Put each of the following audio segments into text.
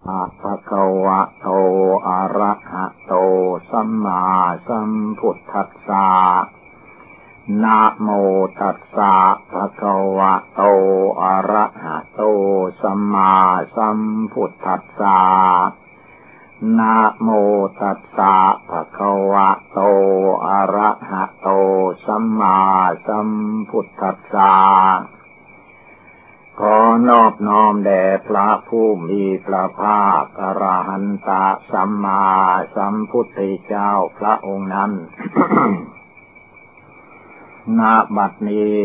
อะภะคะวะโตอะระหะโตสัมมาสัมพุทธัสสะนะโมตัสสะภะคะวะโตอะระหะโตสัมมาสัมพุทธัสสะนะโมตัสสะภะคะวะโตอะระหะโตสัมมาสัมพุทธัสสะขอนอบน้อมแด่พระผู้มีพระภาคอรหันตสัมมาสัมพุทธเจ้าพระองค์นั้น ณ บัดนี้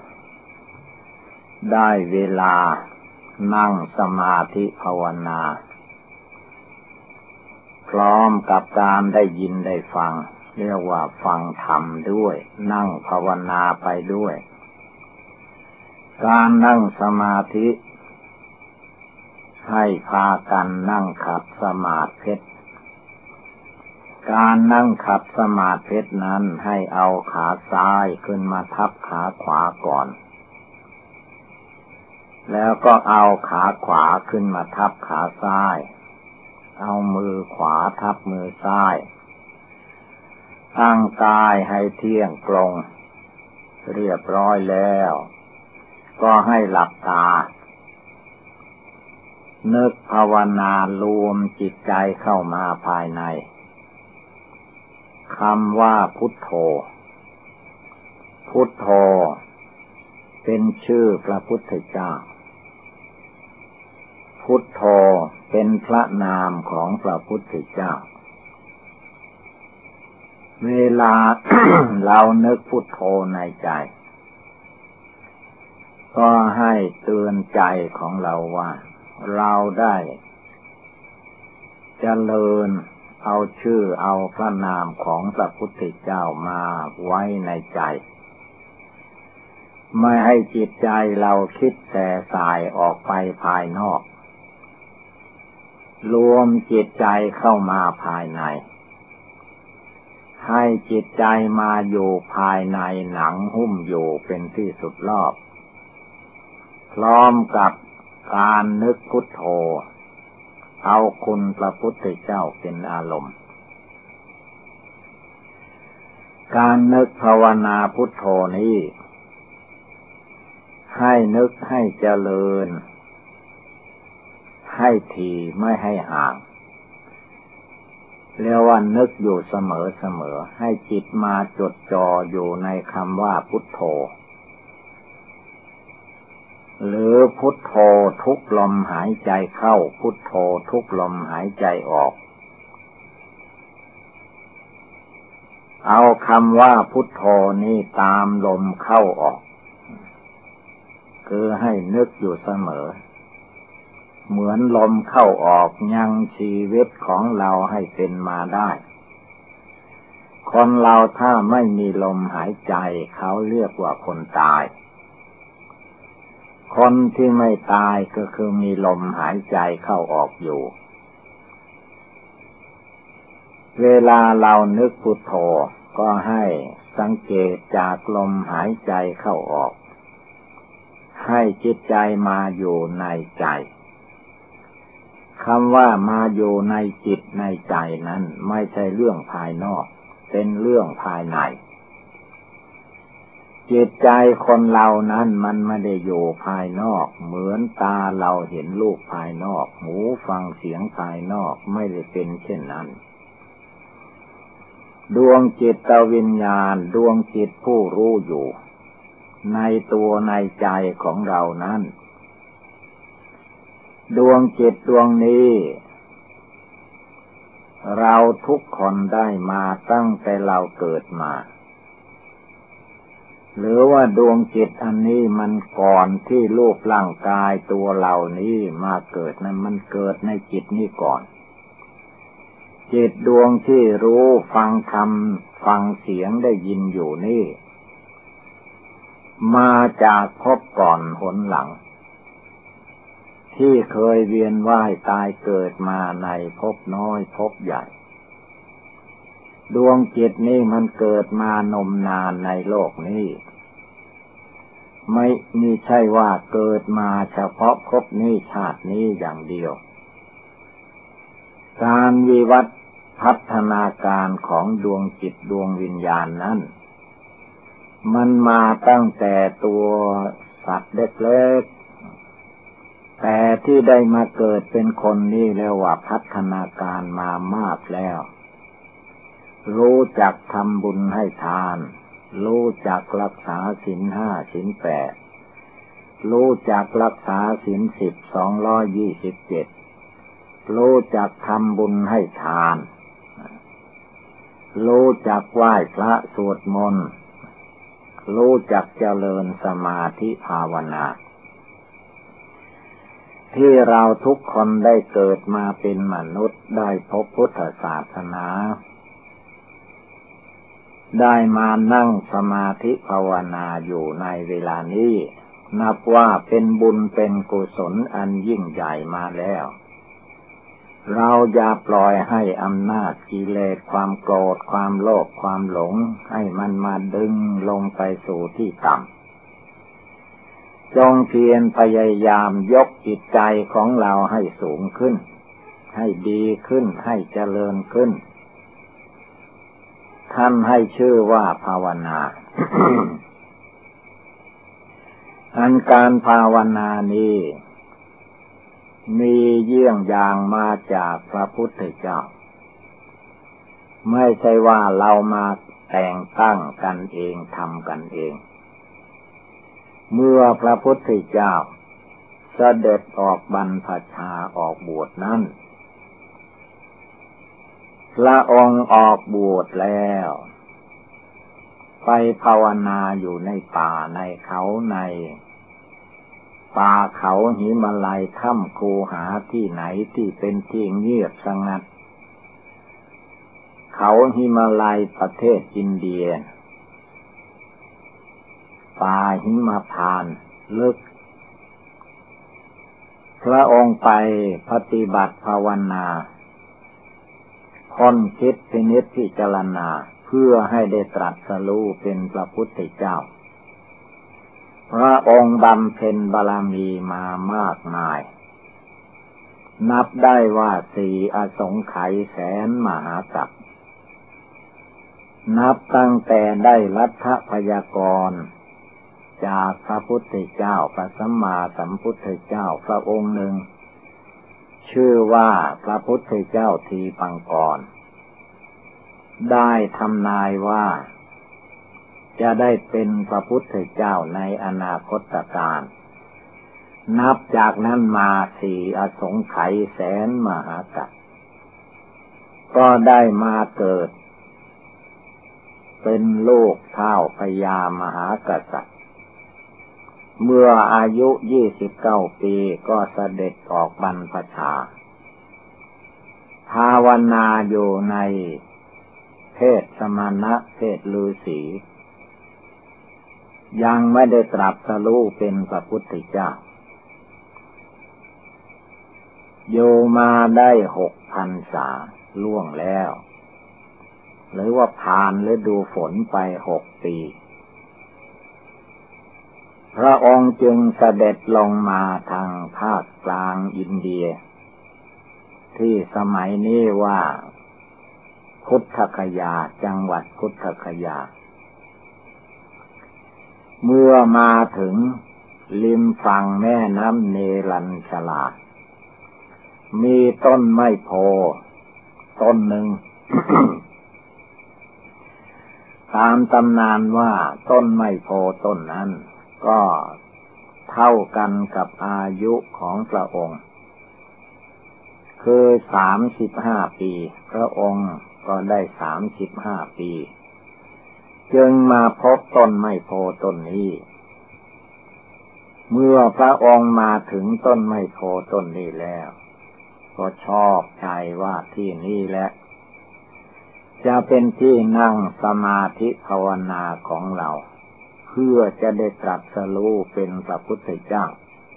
ได้เวลานั่งสมาธิภาวนาพร้อมกับการได้ยินได้ฟังเรียกว่าฟังธรรมด้วยนั่งภาวนาไปด้วยการนั่งสมาธิให้พากันนั่งขัดสมาธิการนั่งขัดสมาธินั้นให้เอาขาซ้ายขึ้นมาทับขาขวาก่อนแล้วก็เอาขาขวาขึ้นมาทับขาซ้ายเอามือขวาทับมือซ้ายตั้งกายให้เที่ยงตรงเรียบร้อยแล้วก็ให้หลับตานึกภาวนารวมจิตใจเข้ามาภายในคำว่าพุทโธพุทโธเป็นชื่อพระพุทธเจ้าพุทโธเป็นพระนามของพระพุทธเจ้าเวลา เรานึกพุทโธในใจก็ให้เตือนใจของเราว่าเราได้เจริญเอาชื่อเอาพระนามของพระพุทธเจ้ามาไว้ในใจไม่ให้จิตใจเราคิดแส่สายออกไปภายนอกรวมจิตใจเข้ามาภายในให้จิตใจมาอยู่ภายในหนังหุ้มอยู่เป็นที่สุดรอบพร้อมกับการนึกพุทโธเอาคุณพระพุทธเจ้าเป็นอารมณ์การนึกภาวนาพุทโธนี้ให้นึกให้เจริญให้ถี่ไม่ให้ห่างเรียกว่านึกอยู่เสมอให้จิตมาจดจ่ออยู่ในคำว่าพุทโธหรือพุทโธทุกลมหายใจเข้าพุทโธทุกลมหายใจออกเอาคำว่าพุทโธนี้ตามลมเข้าออกคือให้นึกอยู่เสมอเหมือนลมเข้าออกยังชีวิตของเราให้เป็นมาได้คนเราถ้าไม่มีลมหายใจเขาเรียกว่าคนตายคนที่ไม่ตายก็คือมีลมหายใจเข้าออกอยู่เวลาเรานึกพุทโธก็ให้สังเกตจากลมหายใจเข้าออกให้จิตใจมาอยู่ในใจคำว่ามาอยู่ในจิตในใจนั้นไม่ใช่เรื่องภายนอกเป็นเรื่องภายในจิตใจคนเรานั้นมันไม่ได้อยู่ภายนอกเหมือนตาเราเห็นรูปภายนอกหูฟังเสียงภายนอกไม่ได้เป็นเช่นนั้นดวงจิตวิญญาณดวงจิตผู้รู้อยู่ในตัวในใจของเรานั้นดวงจิตดวงนี้เราทุกคนได้มาตั้งแต่เราเกิดมาหรือว่าดวงจิตอันนี้มันก่อนที่รูปร่างกายตัวเรานี้มาเกิดนั้นมันเกิดในจิตนี้ก่อนจิตดวงที่รู้ฟังธรรมฟังเสียงได้ยินอยู่นี่มาจากภพก่อนหนหลังที่เคยเวียนว่ายตายเกิดมาในภพน้อยภพใหญ่ดวงจิตนี้มันเกิดมานมนานในโลกนี้ไม่ใช่ว่าเกิดมาเฉพาะภพนี้ชาตินี้อย่างเดียวการวิวัฒน์พัฒนาการของดวงจิตดวงวิญญาณนั้นมันมาตั้งแต่ตัวสัตว์เล็กๆแต่ที่ได้มาเกิดเป็นคนนี่เรียกว่าพัฒนาการมามากแล้วรู้จักทำบุญให้ทานรู้จักรักษาศีลห้าศีลแปดรู้จักรักษาศีล10 227รู้จักทำบุญให้ทานรู้จักไหว้พระสวดมนต์รู้จักเจริญสมาธิภาวนาที่เราทุกคนได้เกิดมาเป็นมนุษย์ได้พบพุทธศาสนาได้มานั่งสมาธิภาวนาอยู่ในเวลานี้นับว่าเป็นบุญเป็นกุศลอันยิ่งใหญ่มาแล้วเราอย่าปล่อยให้อำนาจกิเลสความโกรธความโลภความหลงให้มันมาดึงลงไปสู่ที่ต่ำจงเพียรพยายามยกจิตใจของเราให้สูงขึ้นให้ดีขึ้นให้เจริญขึ้นท่านให้ชื่อว่าภาวนา อันการภาวนานี้มีเยี่ยงอย่างมาจากพระพุทธเจ้าไม่ใช่ว่าเรามาแต่งตั้งกันเองทำกันเองเมื่อพระพุทธเจ้าเสด็จออกบรรพชาออกบวชนั้นพระองค์ออกบวชแล้วไปภาวนาอยู่ในป่าในเขาในป่าเขาหิมาลัยถ้ำคูหาที่ไหนที่เป็นที่เงียบสงัดเขาหิมาลัยประเทศอินเดียป่าหิมพานต์ลึกพระองค์ไปปฏิบัติภาวนาค้นคิดพินิจพิจารณาเพื่อให้ได้ตรัสรู้เป็นพระพุทธเจ้าพระองค์บำเพ็ญบารมีมามากมายนับได้ว่า4 อสงไขยแสนมหากัปนับตั้งแต่ได้รัฐพยากรณ์จากพระพุทธเจ้าพระสัมมาสัมพุทธเจ้าพระองค์หนึ่งชื่อว่าพระพุทธเจ้าทีปังกรได้ทำนายว่าจะได้เป็นพระพุทธเจ้าในอนาคตการนับจากนั้นมา4 อสงไขยแสนมหากัปก็ได้มาเกิดเป็นลูกเท้าพญามหากษัตริย์เมื่ออายุ29 ปีก็เสด็จออกบรรพชาภาวนาอยู่ในเพศสมณะเพศฤาษียังไม่ได้ตรัสรู้เป็นพระพุทธเจ้าอยู่มาได้6 พรรษาล่วงแล้วหรือว่าผ่านฤดูฝนไป6 ปีพระองค์จึงเสด็จลงมาทางภาคกลางอินเดียที่สมัยนี้ว่าพุทธคยาจังหวัดพุทธคยาเมื่อมาถึงริมฝั่งแม่น้ำเนรัญชลามีต้นไม้โพต้นหนึ่ง ตามตำนานว่าต้นไม้โพต้นนั้นก็เท่ากันกับอายุของพระองค์คือ35 ปีพระองค์ก็ได้35 ปีจึงมาพบต้นไม้โพต้นนี้เมื่อพระองค์มาถึงต้นไม้โพต้นนี้แล้วก็ชอบใจว่าที่นี่แหละจะเป็นที่นั่งสมาธิภาวนาของเราเพื่อจะได้ตรัสรู้เป็นพระพุทธเจ้า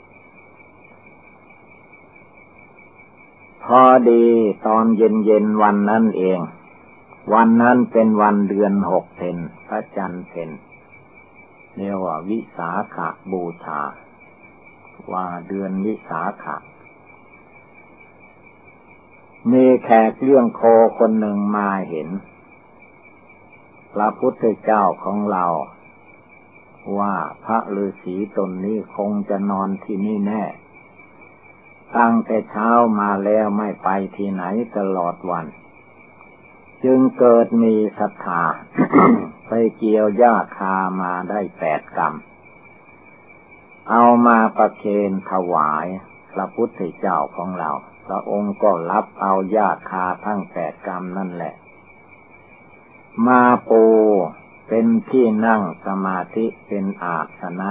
พอดีตอนเย็นๆวันนั้นเองวันนั้นเป็นวันเดือน6 เพ็ญพระจันทร์เพ็ญเรียกว่าวิสาขบูชาว่าเดือนวิสาขมีแขกเลี้ยงโคคนหนึ่งมาเห็นพระพุทธเจ้าของเราว่าพระฤาษีตนนี้คงจะนอนที่นี่แน่ตั้งแต่เช้ามาแล้วไม่ไปที่ไหนตลอดวันจึงเกิดมีศรัทธา ไปเกี่ยวหญ้าคามาได้8 กำเอามาประเคนถวายพระพุทธเจ้าของเราพระองค์ก็รับเอาหญ้าคาทั้ง8 กำนั่นแหละมาปูเป็นที่นั่งสมาธิเป็นอาสนะ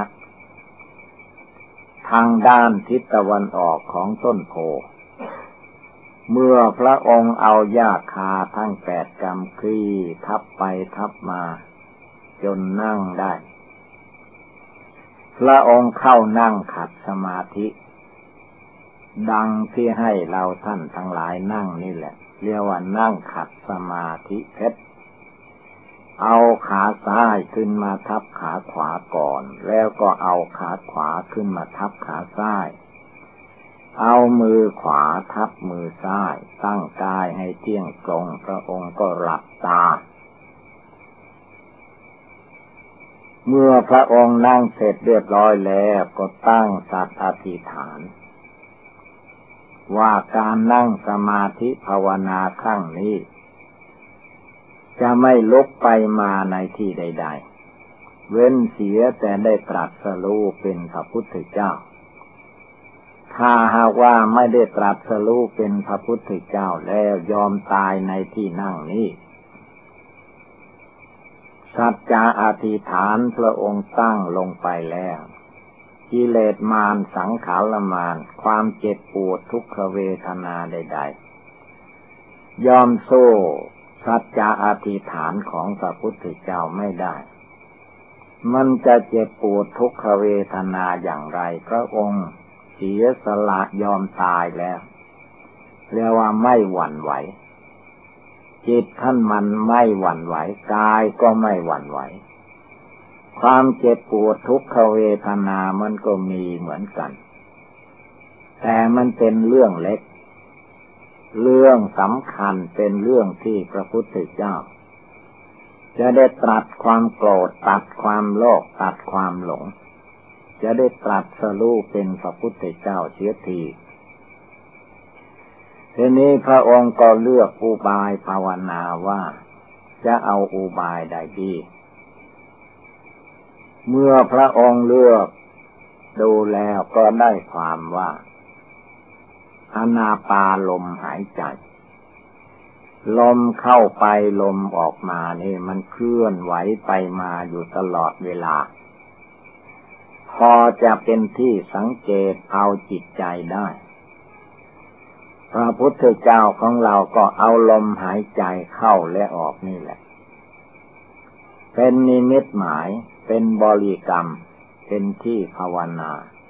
ทางด้านทิศตะวันออกของต้นโพเมื่อพระองค์เอาหญ้าคาทั้ง8 กำคลี่ทับไปทับมาจนนั่งได้พระองค์เข้านั่งขัดสมาธิดังที่ให้เราท่านทั้งหลายนั่งนี่แหละเรียกว่านั่งขัดสมาธิเพชรเอาขาซ้ายขึ้นมาทับขาขวาก่อนแล้วก็เอาขาขวาขึ้นมาทับขาซ้ายเอามือขวาทับมือซ้ายตั้งกายให้เที่ยงตรงพระองค์ก็หลับตาเมื่อพระองค์นั่งเสร็จเรียบร้อยแล้วก็ตั้งสัตย์อธิษฐานว่าการนั่งสมาธิภาวนาครั้งนี้จะไม่ลุกไปมาในที่ใดๆเว้นเสียแต่ได้ตรัสรู้เป็นพระพุทธเจ้าถ้าหากว่าไม่ได้ตรัสรู้เป็นพระพุทธเจ้าแล้วยอมตายในที่นั่งนี้สัจจะอธิษฐานพระองค์ตั้งลงไปแล้วกิเลสมารสังขารมารความเจ็บปวดทุกขเวทนาใดๆยอมสู้สัจจะอธิษฐานของพระพุทธเจ้าไม่ได้มันจะเจ็บปวดทุกขเวทนาอย่างไรพระองค์เสียสละยอมตายแล้วเรียกว่าไม่หวั่นไหวจิตท่านมันไม่หวั่นไหวกายก็ไม่หวั่นไหวความเจ็บปวดทุกขเวทนามันก็มีเหมือนกันแต่มันเป็นเรื่องเล็กเรื่องสำคัญเป็นเรื่องที่พระพุทธเจ้าจะได้ตรัสความโกรธตัดความโลภตัดความหลงจะได้ตรัสรู้เป็นพระพุทธเจ้าเสียทีทีนี้พระองค์ก็เลือกอุบายภาวนาว่าจะเอาอุบายใดดีเมื่อพระองค์เลือกดูแล้วก็ได้ความว่าอานาปานลมหายใจลมเข้าไปลมออกมานี่มันเคลื่อนไหวไปมาอยู่ตลอดเวลาพอจะเป็นที่สังเกตเอาจิตใจได้พระพุทธเจ้าของเราก็เอาลมหายใจเข้าและออกนี่แหละเป็นนิมิตหมายเป็นบริกรรมเป็นที่ภาวนา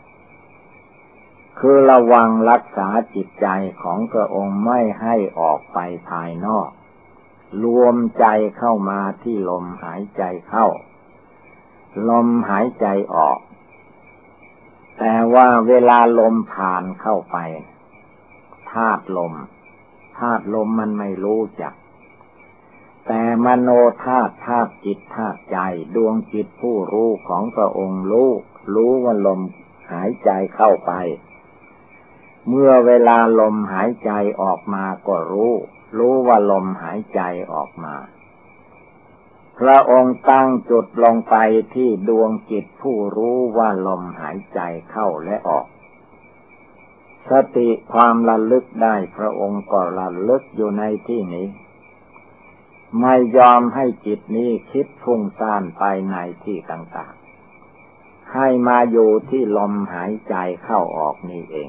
คือระวังรักษาจิตใจของพระองค์ไม่ให้ออกไปภายนอกรวมใจเข้ามาที่ลมหายใจเข้าลมหายใจออกแต่ว่าเวลาลมผ่านเข้าไปธาตุลมมันไม่รู้จักแต่มโนธาตุธาตุจิตธาตุใจดวงจิตผู้รู้ของพระองค์รู้ว่าลมหายใจเข้าไปเมื่อเวลาลมหายใจออกมาก็รู้ว่าลมหายใจออกมาพระองค์ตั้งจุดลงไปที่ดวงจิตผู้รู้ว่าลมหายใจเข้าและออกสติความระลึกได้พระองค์ก็ระลึกอยู่ในที่นี้ไม่ยอมให้จิตนี้คิดฟุ้งซ่านไปในที่ต่างๆให้มาอยู่ที่ลมหายใจเข้าออกนี่เอง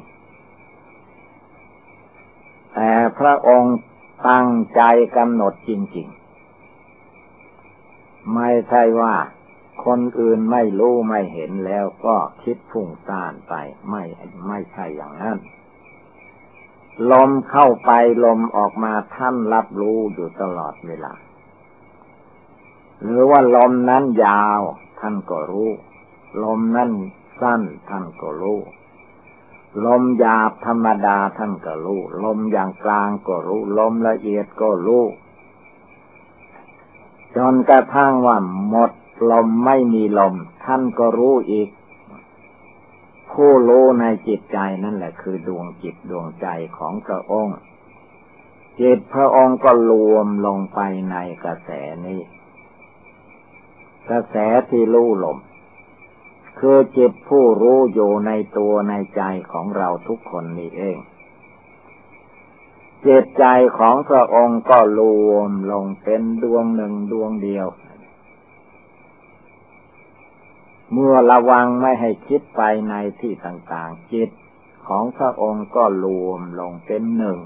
แต่พระองค์ตั้งใจกำหนดจริงๆไม่ใช่ว่าคนอื่นไม่รู้ไม่เห็นแล้วก็คิดฟุ้งซ่านไปไม่ใช่อย่างนั้นลมเข้าไปลมออกมาท่านรับรู้อยู่ตลอดเวลาหรือว่าลมนั้นยาวท่านก็รู้ลมนั้นสั้นท่านก็รู้ลมหยาบธรรมดาท่านก็รู้ลมอย่างกลางก็รู้ลมละเอียดก็รู้จนกระทั่งว่าหมดลมไม่มีลมท่านก็รู้อีกผู้รู้ในจิตใจนั่นแหละคือดวงจิตดวงใจของพระองค์จิตพระองค์ก็รวมลงไปในกระแสนี้กระแสที่รู้ลมคือจิตผู้รู้อยู่ในตัวในใจของเราทุกคนนี่เองจิตใจของพระองค์ก็รวมลงเป็นดวงหนึ่งดวงเดียวเมื่อระวังไม่ให้คิดไปในที่ต่างๆจิตของพระองค์ก็รวมลงเป็นหนึ่ง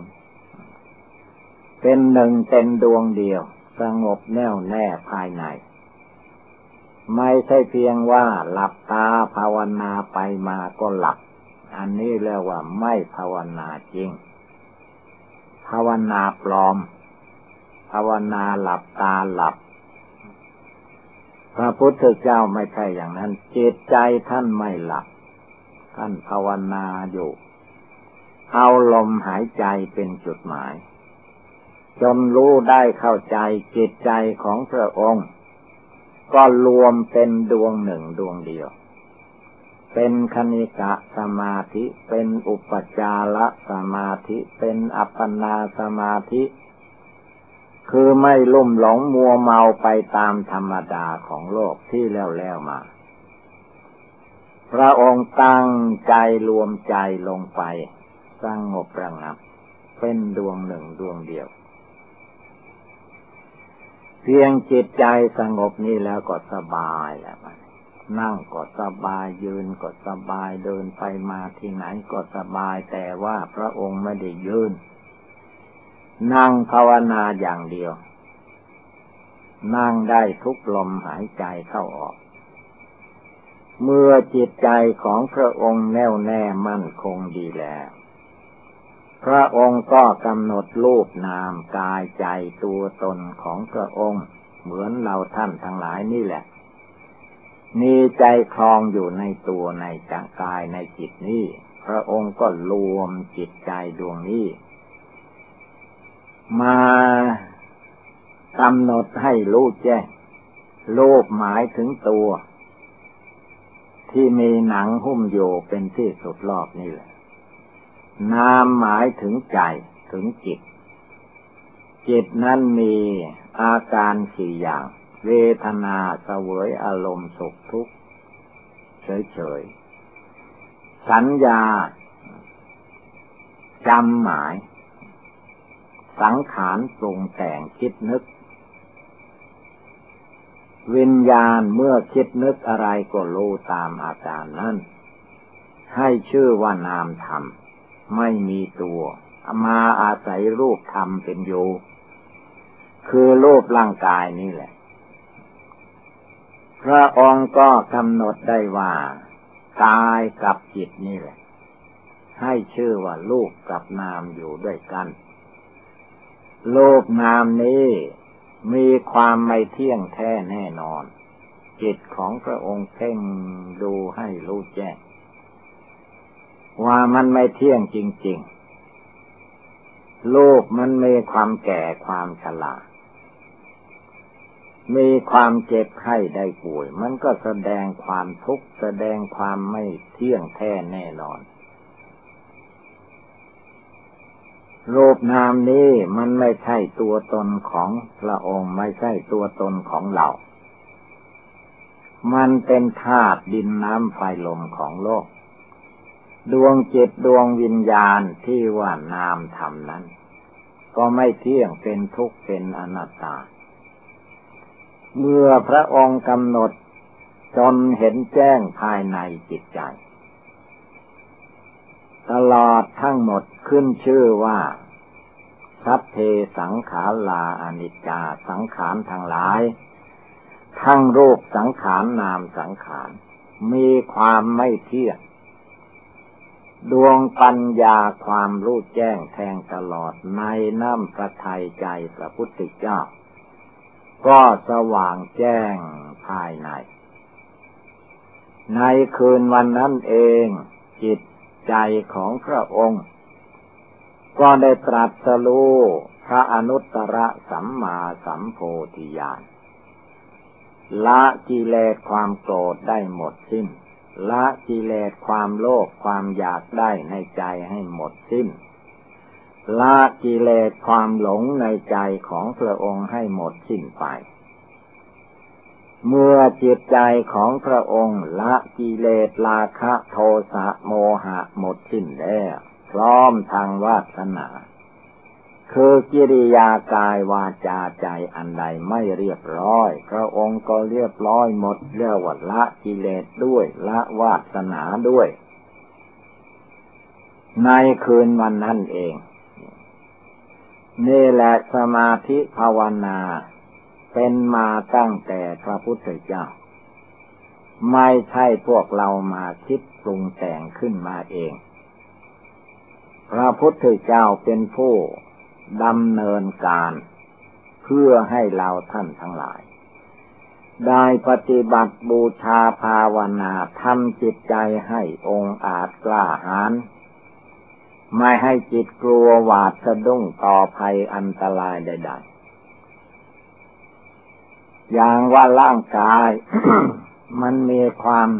เป็นดวงเดียวสงบแน่วแน่ภายในไม่ใช่เพียงว่าหลับตาภาวนาไปมาก็หลับอันนี้เรียกว่าไม่ภาวนาจริงภาวนาปลอมภาวนาหลับตาหลับพระพุทธเจ้าไม่ใช่อย่างนั้นจิตใจท่านไม่หลับท่านภาวนาอยู่เอาลมหายใจเป็นจุดหมายจนรู้ได้เข้าใจจิตใจของพระองค์ก็รวมเป็นดวงหนึ่งดวงเดียวเป็นคณิกะสมาธิเป็นอุปจารสมาธิเป็นอัปปนาสมาธิคือไม่ลุ่มหลงมัวเมาไปตามธรรมดาของโลกที่แล้วมาพระองค์ตั้งใจรวมใจลงไปสงบระงับเป็นดวงหนึ่งดวงเดียวเพียงจิตใจสงบนี่แล้วก็สบายแล้วนั่งก็สบายยืนก็สบายเดินไปมาที่ไหนก็สบายแต่ว่าพระองค์ไม่ได้ยืนนั่งภาวนาอย่างเดียวนั่งได้ทุกลมหายใจเข้าออกเมื่อจิตใจของพระองค์แน่วแน่มั่นคงดีแล้วพระองค์ก็กำหนดรูปนามกายใจตัวตนของพระองค์เหมือนเราท่านทั้งหลายนี่แหละมีใจคลองอยู่ในตัวในจักกายในจิตนี้พระองค์ก็รวมจิตใจดวงนี้มากำหนดให้รู้แจ้งรูปหมายถึงตัวที่มีหนังหุ้มอยู่เป็นที่สุดรอบนี่แหละนามหมายถึงใจถึงจิตจิตนั้นมีอาการสี่อย่างเวทนาเสวยอารมณ์สุขทุกข์เฉยๆสัญญาจำหมายสังขารปรุงแต่งคิดนึกวิญญาณเมื่อคิดนึกอะไรก็รู้ตามอาการนั้นให้ชื่อว่านามธรรมไม่มีตัวมาอาศัยรูปธรรมเป็นอยู่คือรูปร่างกายนี่แหละพระองค์ก็กำหนดได้ว่ากายกับจิตนี่แหละให้ชื่อว่ารูปกับนามอยู่ด้วยกันรูปนามนี้มีความไม่เที่ยงแท้แน่นอนจิตของพระองค์เพ่งดูให้รู้แจ้งว่ามันไม่เที่ยงจริงๆรูปมันมีความแก่ความชรามีความเจ็บไข้ได้ป่วยมันก็แสดงความทุกข์แสดงความไม่เที่ยงแท้แน่นอนรูปนามนี้มันไม่ใช่ตัวตนของพระองค์ไม่ใช่ตัวตนของเรามันเป็นธาตุดินน้ำไฟลมของโลกดวงจิตดวงวิญญาณที่ว่านามธรรมนั้นก็ไม่เที่ยงเป็นทุกข์เป็นอนัตตาเมื่อพระองค์กำหนดจนเห็นแจ้งภายในจิตใจตลอดทั้งหมดขึ้นชื่อว่าสัพเพสังขาราอนิจจาสังขารทั้งหลายทั้งรูปสังขารนามสังขารมีความไม่เที่ยงดวงปัญญาความรู้แจ้งแทงตลอดในน้ำพระทัยใจพระพุทธเจ้าก็สว่างแจ้งภายในคืนวันนั้นเองจิตใจของพระองค์ก็ได้ตรัสรู้พระอนุตตรสัมมาสัมโพธิญาณละกิเลสความโกรธได้หมดสิ้นละกิเลสความโลภความอยากได้ในใจให้หมดสิ้นละกิเลสความหลงในใจของพระองค์ให้หมดสิ้นไปเมื่อจิตใจของพระองค์ละกิเลสราคะโทสะโมหะหมดสิ้นแล้วพร้อมทางวาสนาคือกิริยากายวาจาใจอันใดไม่เรียบร้อยพระองค์ก็เรียบร้อยหมดเรียกว่าละกิเลสด้วยละวาสนาด้วยในคืนวันนั้นเองนี่แหละสมาธิภาวนาเป็นมาตั้งแต่พระพุทธเจ้าไม่ใช่พวกเรามาคิดปรุงแต่งขึ้นมาเองพระพุทธเจ้าเป็นผู้ดำเนินการเพื่อให้เราท่านทั้งหลายได้ปฏิบัติบูชาภาวนาทำจิตใจให้องอาจกล้าหาญไม่ให้จิตกลัวหวาดสะดุ้งต่อภัยอันตรายใดๆอย่างว่าร่างกาย มันมีความ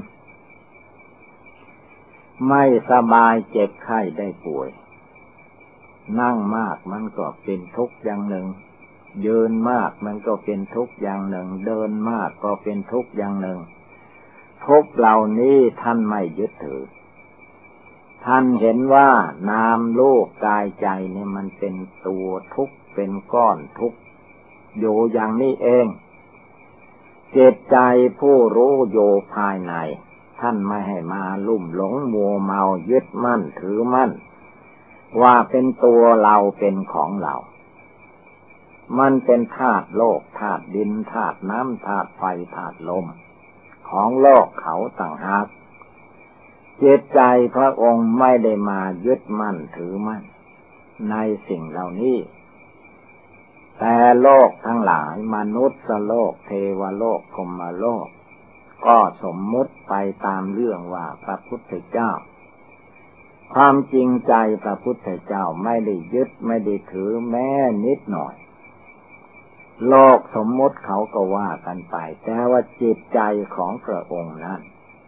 ไม่สบายเจ็บไข้ได้ป่วยนั่งมากมันก็เป็นทุกข์อย่างหนึ่งยืนมากมันก็เป็นทุกข์อย่างหนึ่งเดินมากก็เป็นทุกข์อย่างหนึ่งทุกข์เหล่านี้ท่านไม่ยึดถือท่านเห็นว่านามรูปกายใจนี่มันเป็นตัวทุกข์เป็นก้อนทุกข์อยู่อย่างนี้เองจิตใจผู้รู้อยู่ภายในท่านไม่ให้มาลุ่มหลงมัวเมายึดมั่นถือมั่นว่าเป็นตัวเราเป็นของเรามันเป็นธาตุโลกธาตุดินธาตุน้ำธาตุไฟธาตุลมของโลกเขาต่างหากจิตใจพระองค์ไม่ได้มายึดมั่นถือมั่นในสิ่งเหล่านี้แต่โลกทั้งหลายมนุษย์โลกเทวโลกพรหมโลกก็สมมุติไปตามเรื่องว่าพระพุทธเจ้าความจริงใจพระพุทธเจ้าไม่ได้ยึดไม่ได้ถือแม้นิดหน่อยโลกสมมุติเขาก็ว่ากันไปแต่ว่าจิตใจของพระองค์นั้น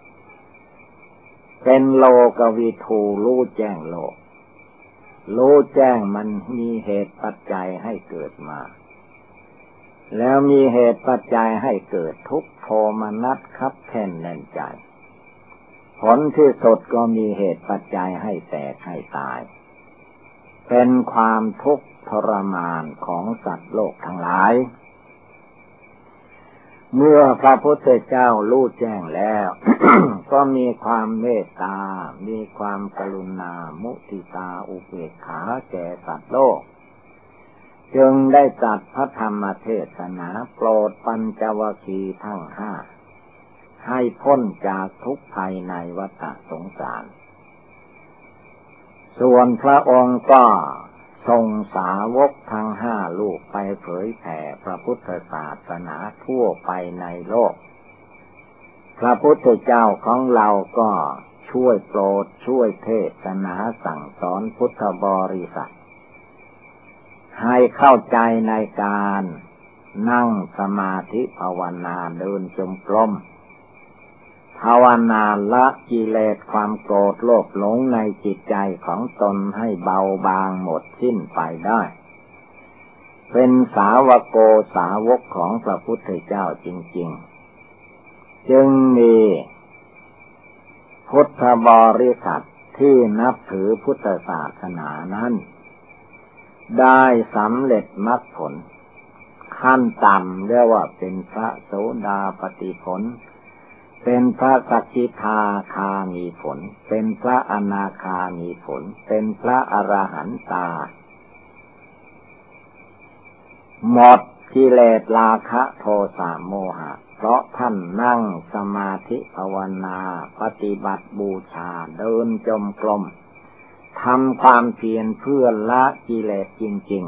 เป็นโลกวิทูรู้แจ้งโลกรู้แจ้งมันมีเหตุปัจจัยให้เกิดมาแล้วมีเหตุปัจจัยให้เกิดทุกข์โทมนัสคับแค้นแน่นใจผลที่สุดก็มีเหตุปัจจัยให้แตกให้ตายเป็นความทุกข์ทรมานของสัตว์โลกทั้งหลายเมื่อพระพุทธเจ้ารู้แจ้งแล้ว ก็มีความเมตตามีความกรุณามุทิตาอุเบกขาแก่สัตว์โลกจึงได้จัดพระธรรมเทศนาโปรดปัญจวัคคีย์ทั้งห้าให้พ้นจากทุกข์ภัยในวัฏสงสารส่วนพระองค์ก็ทรงสาวกทั้งห้าลูกไปเผยแผ่พระพุทธศาสนาทั่วไปในโลกพระพุทธเจ้าของเราก็ช่วยโปรดช่วยเทศนาสั่งสอนพุทธบริษัทให้เข้าใจในการนั่งสมาธิภาวนาเดินจงกรมภาวนาละกิเลสความโกรธโลภหลงในจิตใจของตนให้เบาบางหมดสิ้นไปได้เป็นสาวกสาวกของพระพุทธเจ้าจริงๆจึงมีพุทธบริษัทที่นับถือพุทธศาสนานั้นได้สำเร็จมรรคผลขั้นต่ำเรียกว่าเป็นพระโสดาปัตติผลเป็นพระสกิทาคามีผลเป็นพระอนาคามีผลเป็นพระอรหันตาหมดกิเลสราคะโทสะโมหะเพราะท่านนั่งสมาธิภาวนาปฏิบัติบูชาเดินจงกรมทำความเพียรเพื่อละกิเลสจริง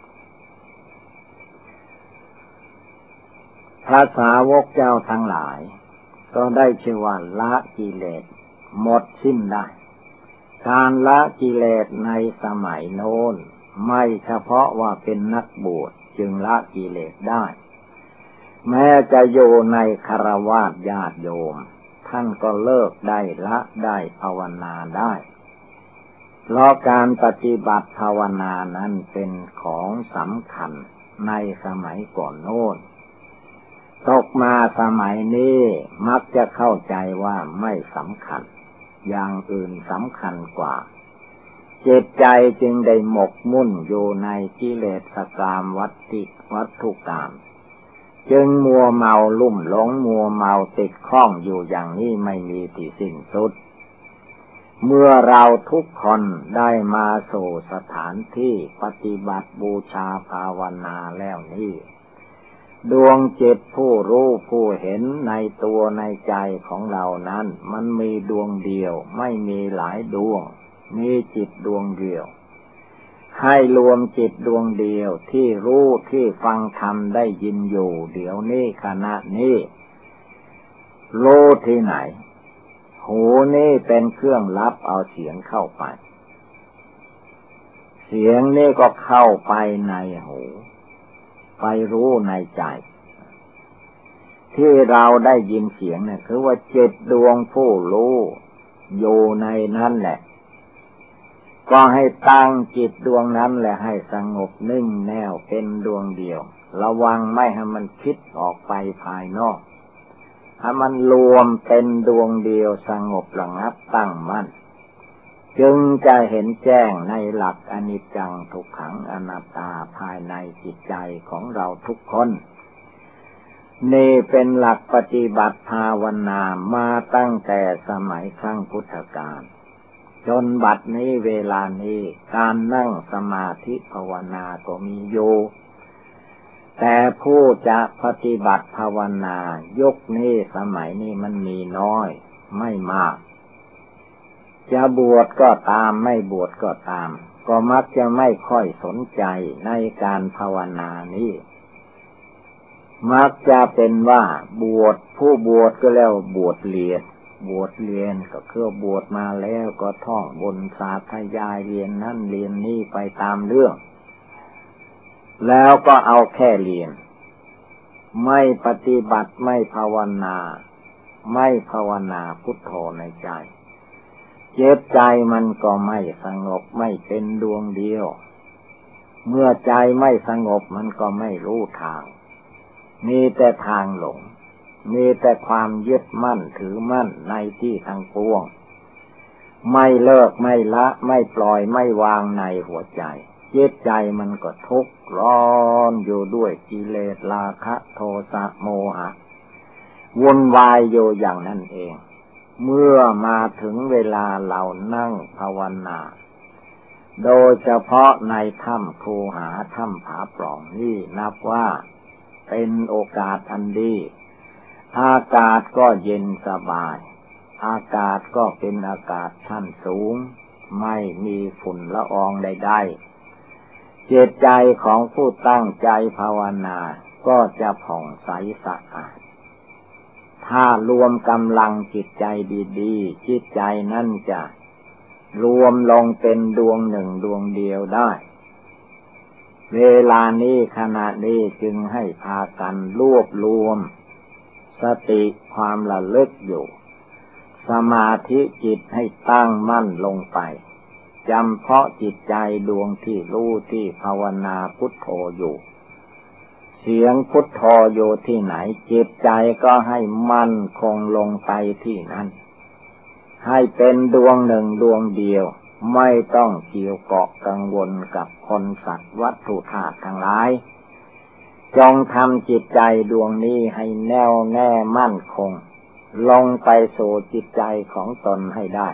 ๆพระสาวกเจ้าทั้งหลายก็ได้ชื่อว่าละกิเลสหมดสิ้นได้การละกิเลสในสมัยโน้นไม่เฉพาะว่าเป็นนักบวชจึงละกิเลสได้แม้จะอยู่ในคฤหัสถ์ญาติโยมท่านก็เลิกได้ละได้ภาวนาได้เพราะการปฏิบัติภาวนานั้นเป็นของสำคัญในสมัยก่อนโน้นตกมาสมัยนี้มักจะเข้าใจว่าไม่สำคัญอย่างอื่นสำคัญกว่าจิตใจจึงได้หมกมุ่นอยู่ในกิเลสกามวัตถุกรรมจึงมัวเมาลุ่มหลงมัวเมาติดข้องอยู่อย่างนี้ไม่มีที่สิ้นสุดเมื่อเราทุกคนได้มาสู่สถานที่ปฏิบัติบูชาภาวนาแล้วนี้ดวงจิตผู้รู้ผู้เห็นในตัวในใจของเรานั้นมันมีดวงเดียวไม่มีหลายดวงมีจิตดวงเดียวให้รวมจิตดวงเดียวที่รู้ที่ฟังธรรมได้ยินอยู่เดี๋ยวนี้ขณะนี้รู้ที่ไหนหูนี่เป็นเครื่องรับเอาเสียงเข้าไปเสียงนี่ก็เข้าไปในหูไปรู้ในใจที่เราได้ยินเสียงเนี่ยคือว่าจิตดวงผู้รู้อยู่ในนั้นแหละก็ให้ตั้งจิตดวงนั้นแหละให้สงบนิ่งแน่วเป็นดวงเดียวระวังไม่ให้มันคิดออกไปภายนอกให้มันรวมเป็นดวงเดียวสงบระงับตั้งมั่นจึงจะเห็นแจ้งในหลักอนิจจังทุกขังอนัตตาภายในจิตใจของเราทุกคนนี่เป็นหลักปฏิบัติภาวนามาตั้งแต่สมัยครั้งพุทธกาลจนบัดนี้เวลานี้การนั่งสมาธิภาวนาก็มีอยู่แต่ผู้จะปฏิบัติภาวนายุคนี้สมัยนี้มันมีน้อยไม่มากจะบวชก็ตามไม่บวชก็ตามก็มักจะไม่ค่อยสนใจในการภาวนานี้มักจะเป็นว่าบวชผู้บวชก็แล้วบวชเรียนก็คือบวชมาแล้วก็ท่องบนสาธยายเรียนนั่นเรียนนี่ไปตามเรื่องแล้วก็เอาแค่เรียนไม่ปฏิบัติไม่ภาวนาพุทโธในใจเจ็บใจมันก็ไม่สงบไม่เป็นดวงเดียวเมื่อใจไม่สงบมันก็ไม่รู้ทางมีแต่ทางหลงมีแต่ความยึดมั่นถือมั่นในที่ทั้งปวงไม่เลิกไม่ละไม่ปล่อยไม่วางในหัวใจจิตใจมันก็ทุกข์ร้อนอยู่ด้วยกิเลสราคะโทสะโมหะวุ่นวายอยู่อย่างนั้นเองเมื่อมาถึงเวลาเรานั่งภาวนาโดยเฉพาะในถ้ำภูหาถ้ำผาปล่องนี่นับว่าเป็นโอกาสอันดีอากาศก็เย็นสบายอากาศก็เป็นอากาศชั้นสูงไม่มีฝุ่นละอองใดๆจิตใจของผู้ตั้งใจภาวนาก็จะผ่องใสสะอาดถ้ารวมกำลังจิตใจดีๆจิตใจนั่นจะรวมลงเป็นดวงหนึ่งดวงเดียวได้เวลานี้ขณะนี้จึงให้พากันรวบรวมสติความระลึกอยู่สมาธิจิตให้ตั้งมั่นลงไปจำเพาะจิตใจดวงที่รู้ที่ภาวนาพุทโธอยู่เสียงพุทโธอยู่ที่ไหนจิตใจก็ให้มั่นคงลงไปที่นั้นให้เป็นดวงหนึ่งดวงเดียวไม่ต้องเกี่ยวเกาะกังวลกับคนสัตว์วัตถุธาตุทั้งหลายจงทำจิตใจดวงนี้ให้แน่วแน่มั่นคงลงไปสู่จิตใจของตนให้ได้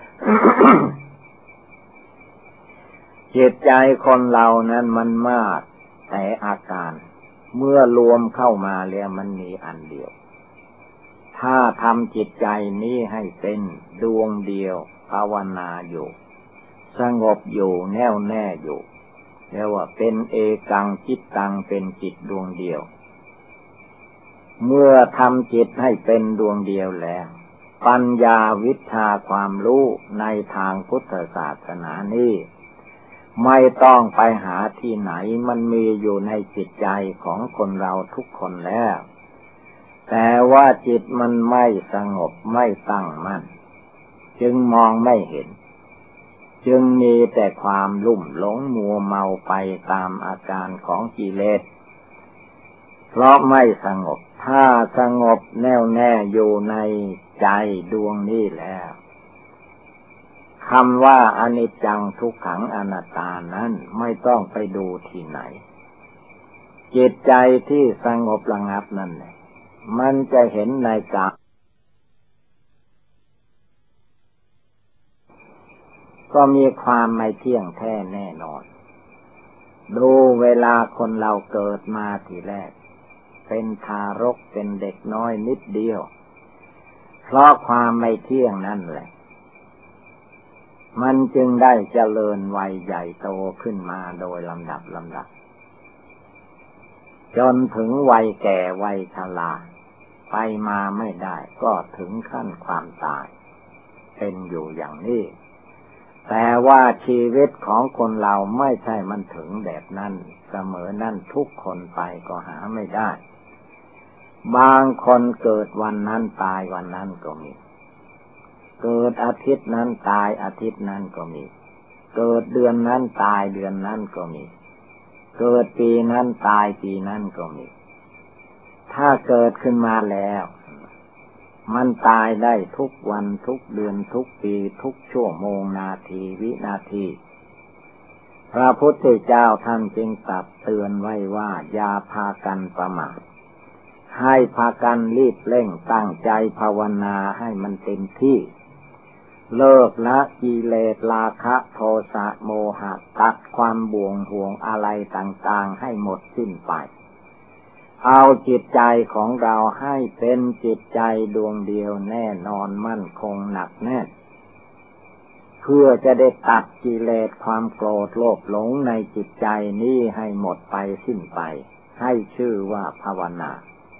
จิตใจคนเรานั้นมันมากแต่อาการเมื่อรวมเข้ามาแล้วมันมีอันเดียวถ้าทำจิตใจนี้ให้เป็นดวงเดียวภาวนาอยู่สงบอยู่แน่วแน่อยู่เรียกว่าเป็นเอกังจิตตังเป็นจิตดวงเดียวเมื่อทำจิตให้เป็นดวงเดียวแล้วปัญญาวิชาความรู้ในทางพุทธศาสนานี้ไม่ต้องไปหาที่ไหนมันมีอยู่ในจิตใจของคนเราทุกคนแล้วแต่ว่าจิตมันไม่สงบไม่ตั้งมั่นจึงมองไม่เห็นจึงมีแต่ความลุ่มหลงมัวเมาไปตามอาการของกิเลสเพราะไม่สงบถ้าสงบแน่วแน่อยู่ในใจดวงนี้แล้วคำว่าอนิจจังทุกขังอนัตตานั้นไม่ต้องไปดูที่ไหนจิตใจที่สงบระงับนั่นแหละมันจะเห็นในกายก็มีความไม่เที่ยงแท้แน่นอนดูเวลาคนเราเกิดมาทีแรกเป็นทารกเป็นเด็กน้อยนิดเดียวเพราะความไม่เที่ยงนั่นแหละมันจึงได้เจริญวัยใหญ่โตขึ้นมาโดยลำดับจนถึงวัยแก่วัยชราไปมาไม่ได้ก็ถึงขั้นความตายเป็นอยู่อย่างนี้แต่ว่าชีวิตของคนเราไม่ใช่มันถึงแบบนั้นเสมอนั่นทุกคนไปก็หาไม่ได้บางคนเกิดวันนั้นตายวันนั้นก็มีเกิดอาทิตย์นั้นตายอาทิตย์นั้นก็มีเกิดเดือนนั้นตายเดือนนั้นก็มีเกิดปีนั้นตายปีนั้นก็มีถ้าเกิดขึ้นมาแล้วมันตายได้ทุกวันทุกเดือนทุกปีทุกชั่วโมงนาทีวินาทีพระพุทธเจ้าท่านจึงตรัสเตือนไว้ว่าอย่าพากันประมาทให้พากันรีบเร่งตั้งใจภาวนาให้มันเต็มที่เลิกละกิเลสราคะโทสะโมหะตัดความบ่วงห่วงอะไรต่างๆให้หมดสิ้นไปเอาจิตใจของเราให้เป็นจิตใจดวงเดียวแน่นอนมั่นคงหนักแน่นเพื่อจะได้ตัดกิเลสความโกรธโลภหลงในจิตใจนี้ให้หมดไปสิ้นไปให้ชื่อว่าภาวนา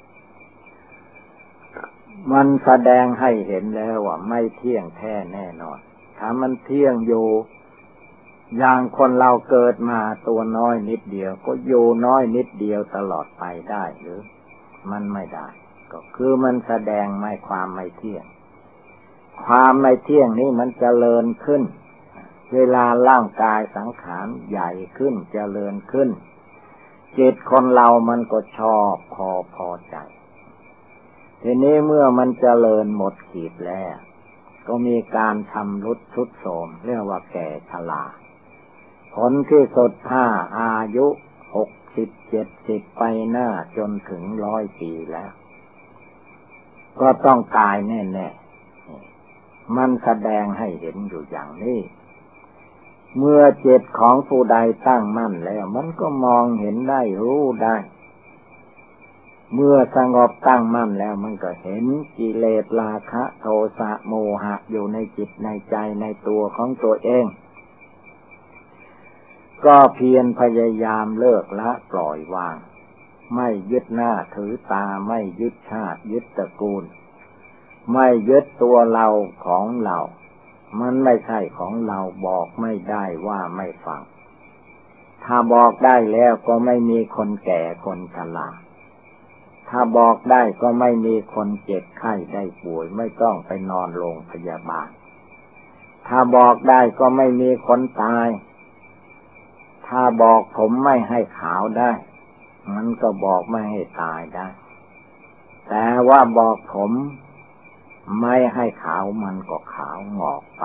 มันแสดงให้เห็นแล้วว่าไม่เที่ยงแท้แน่นอนถ้ามันเที่ยงอยู่อย่างคนเราเกิดมาตัวน้อยนิดเดียวก็อยู่น้อยนิดเดียวตลอดไปได้หรือมันไม่ได้ก็คือมันแสดงไม่ความไม่เที่ยงความไม่เที่ยงนี้มันเจริญขึ้นเวลาร่างกายสังขารใหญ่ขึ้นเจริญขึ้นจิตคนเรามันก็ชอบพอใจทีนี้เมื่อมันเจริญหมดขีดแล้วก็มีการชำรุดทรุดโทรมเรียกว่าแก่ชราผลที่สุดถ้าอายุ60-70ไปหน้าจนถึง100 ปีแล้วก็ต้องตายแน่ๆมันแสดงให้เห็นอยู่อย่างนี้เมื่อจิตของผู้ใดตั้งมั่นแล้วมันก็มองเห็นได้รู้ได้เมื่อสงบตั้งมั่นแล้วมันก็เห็นกิเลสราคะโทสะโมหะอยู่ในจิตในใจในตัวของตัวเองก็เพียรพยายามเลิกละปล่อยวางไม่ยึดหน้าถือตาไม่ยึดชาติยึดตระกูลไม่ยึดตัวเราของเรามันไม่ใช่ของเราบอกไม่ได้ว่าไม่ฟังถ้าบอกได้แล้วก็ไม่มีคนแก่คนชราถ้าบอกได้ก็ไม่มีคนเจ็บไข้ได้ป่วยไม่ต้องไปนอนโรงพยาบาลถ้าบอกได้ก็ไม่มีคนตายถ้าบอกผมไม่ให้ขาวได้มันก็บอกไม่ให้ตายได้แต่ว่าบอกผมไม่ให้ขาวมันก็ขาวงอกไป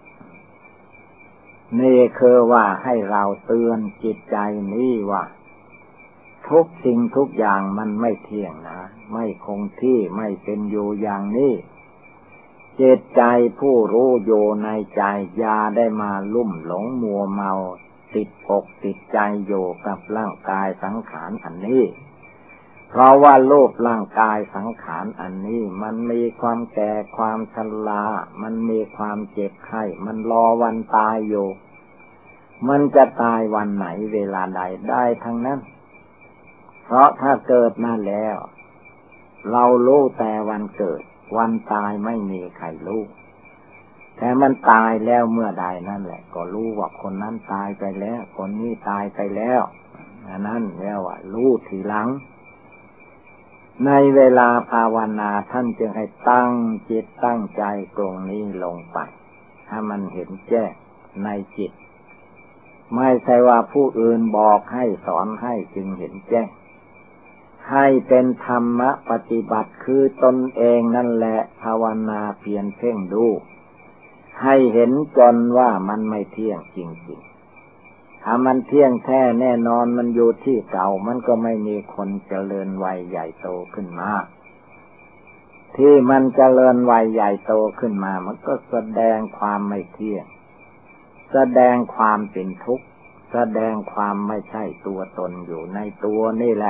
นี่คือว่าให้เราเตือนจิตใจนี้ว่าทุกสิ่งทุกอย่างมันไม่เที่ยงนะไม่คงที่ไม่เป็นอยู่อย่างนี้จิตใจผู้รู้อยู่ในใจอย่าได้มาลุ่มหลงมัวเมาติดอกติดใจอยู่กับร่างกายสังขารอันนี้เพราะว่ารูปร่างกายสังขารอันนี้มันมีความแก่ความชรามันมีความเจ็บไข้มันรอวันตายอยู่มันจะตายวันไหนเวลาใดได้ทั้งนั้นเพราะถ้าเกิดมาแล้วเรารู้แต่วันเกิดวันตายไม่มีใครรู้แต่มันตายแล้วเมื่อใดนั่นแหละก็รู้ว่าคนนั้นตายไปแล้วคนนี้ตายไปแล้วอันนั้นเรียกว่ารู้ทีหลังในเวลาภาวนาท่านจึงให้ตั้งจิตตั้งใจตรงนี้ลงไปให้มันเห็นแจ้งในจิตไม่ใช่ว่าผู้อื่นบอกให้สอนให้จึงเห็นแจ้งให้เป็นธรรมปฏิบัติคือตนเองนั่นแหละภาวนาเพียรเพ่งดูให้เห็นจนว่ามันไม่เที่ยงจริงๆถ้ามันเที่ยงแท้แน่นอนมันอยู่ที่เก่ามันก็ไม่มีคนเจริญวัยใหญ่โตขึ้นมาที่มันเจริญวัยใหญ่โตขึ้นมามันก็แสดงความไม่เที่ยงแสดงความเป็นทุกข์แสดงความไม่ใช่ตัวตนอยู่ในตัวนี่แหละ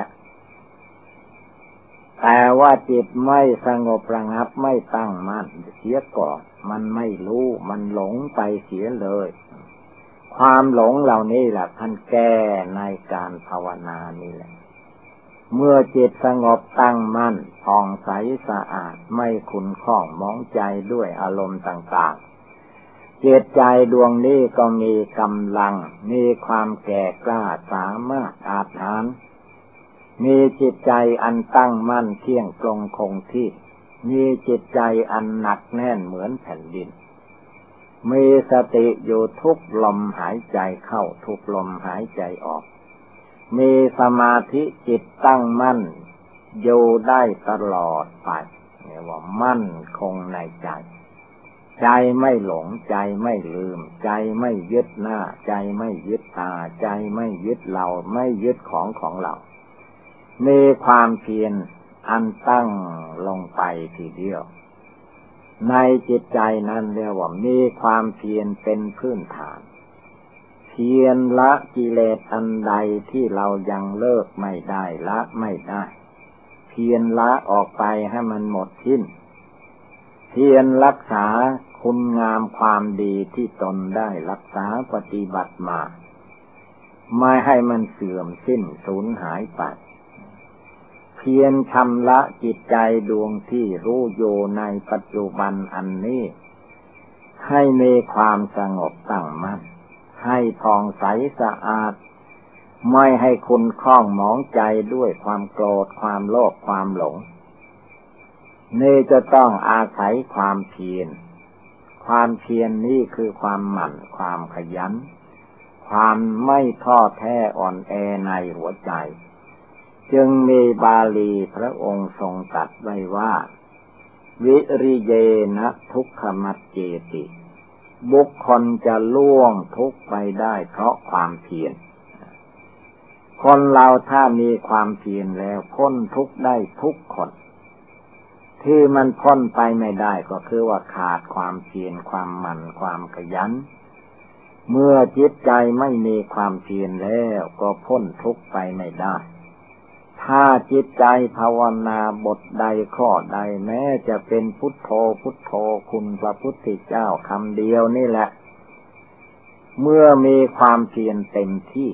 แต่ว่าจิตไม่สงบระงับไม่ตั้งมั่นเสียก่อนมันไม่รู้มันหลงไปเสียเลยความหลงเหล่านี้แหละท่านแก้ในการภาวนานี่แหละเมื่อจิตสงบตั้งมั่นผ่องใสสะอาดไม่ขุ่นข้องหมองใจด้วยอารมณ์ต่างๆจิตใจดวงนี้ก็มีกำลังมีความแก่กล้าสามารถอาจหาญมีจิตใจอันตั้งมั่นเที่ยงตรงคงที่มีจิตใจอันหนักแน่นเหมือนแผ่นดินมีสติอยู่ทุกลมหายใจเข้าทุกลมหายใจออกมีสมาธิจิตตั้งมั่นอยู่ได้ตลอดไปเรียกว่ามั่นคงในใจใจไม่หลงใจไม่ลืมใจไม่ยึดหน้าใจไม่ยึดตาใจไม่ยึดเราไม่ยึดของเรามีความเพียรอันตั้งลงไปทีเดียวในจิตใจนั้นเรียกว่ามีความเพียรเป็นพื้นฐานเพียรละกิเลสอันใดที่เรายังเลิกไม่ได้ละไม่ได้เพียรละออกไปให้มันหมดสิ้นเพียรรักษาคุณงามความดีที่ตนได้รักษาปฏิบัติมาไม่ให้มันเสื่อมสิ้นสูญหายไปเพียรชำระจิตใจดวงที่รู้อยู่ในปัจจุบันอันนี้ให้มีความสงบตั้งมั่นให้ผ่องใสสะอาดไม่ให้ขุ่นข้องหมองใจด้วยความโกรธความโลภความหลงนี่จะต้องอาศัยความเพียรความเพียรนี่คือความหมั่นความขยันความไม่ท้อแท้อ่อนแอในหัวใจจึงมีบาลีพระองค์ทรงตรัสไว้ว่าวิริเยนะทุกขมัจเจติบุคคลจะล่วงทุกข์ไปได้เพราะความเพียรคนเราถ้ามีความเพียรแล้วพ้นทุกข์ได้ทุกคนที่มันพ้นไปไม่ได้ก็คือว่าขาดความเพียรความหมั่นความขยันเมื่อจิตใจไม่มีความเพียรแล้วก็พ้นทุกข์ไปไม่ได้ถ้าจิตใจภาวนาบทใดข้อใดแม้จะเป็นพุทโธพุทโธคุณพระพุทธเจ้าคำเดียวนี่แหละเมื่อมีความเพียรเต็มที่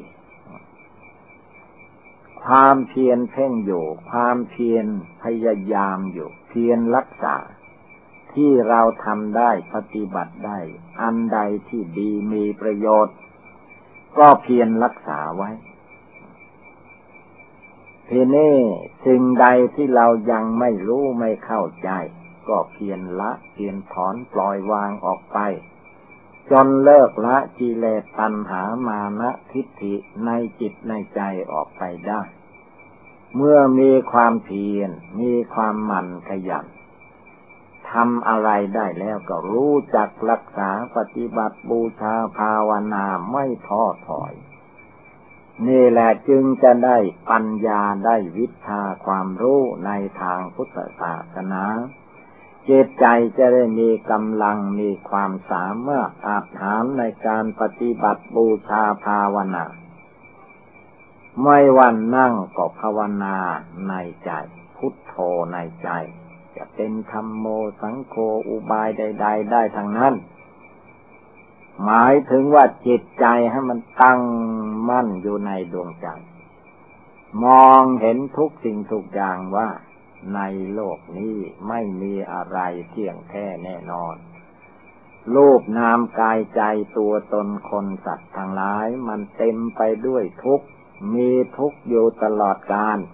ความเพียรเพ่งอยู่ความเพียรพยายามอยู่เพียรรักษาที่เราทำได้ปฏิบัติได้อันใดที่ดีมีประโยชน์ก็เพียรรักษาไว้ทีนี้สิ่งใดที่เรายังไม่รู้ไม่เข้าใจก็เพียรละเพียรถอนปล่อยวางออกไปจนเลิกละกิเลสตัณหามานะทิฏฐิในจิตในใจออกไปได้เมื่อมีความเพียรมีความหมั่นขยันทำอะไรได้แล้วก็รู้จักรักษาปฏิบัติบูชาภาวนาไม่ท้อถอยนี่แหละจึงจะได้ปัญญาได้วิชาความรู้ในทางพุทธศาสนาจิตใจจะได้มีกำลังมีความสามารถอาจหารในการปฏิบัติบูชาภาวนาไม่วันนั่งก็ภาวนาในใจพุทโธในใจจะเป็นธัมโมสังโฆอุบายใดๆได้ทั้งนั้นหมายถึงว่าจิตใจให้มันตั้งมั่นอยู่ในดวงใจมองเห็นทุกสิ่งทุกอย่างว่าในโลกนี้ไม่มีอะไรเที่ยงแท้แน่นอนรูปนามกายใจตัวตนคนสัตว์ทั้งหลายมันเต็มไปด้วยทุกข์มีทุกข์อยู่ตลอดกาล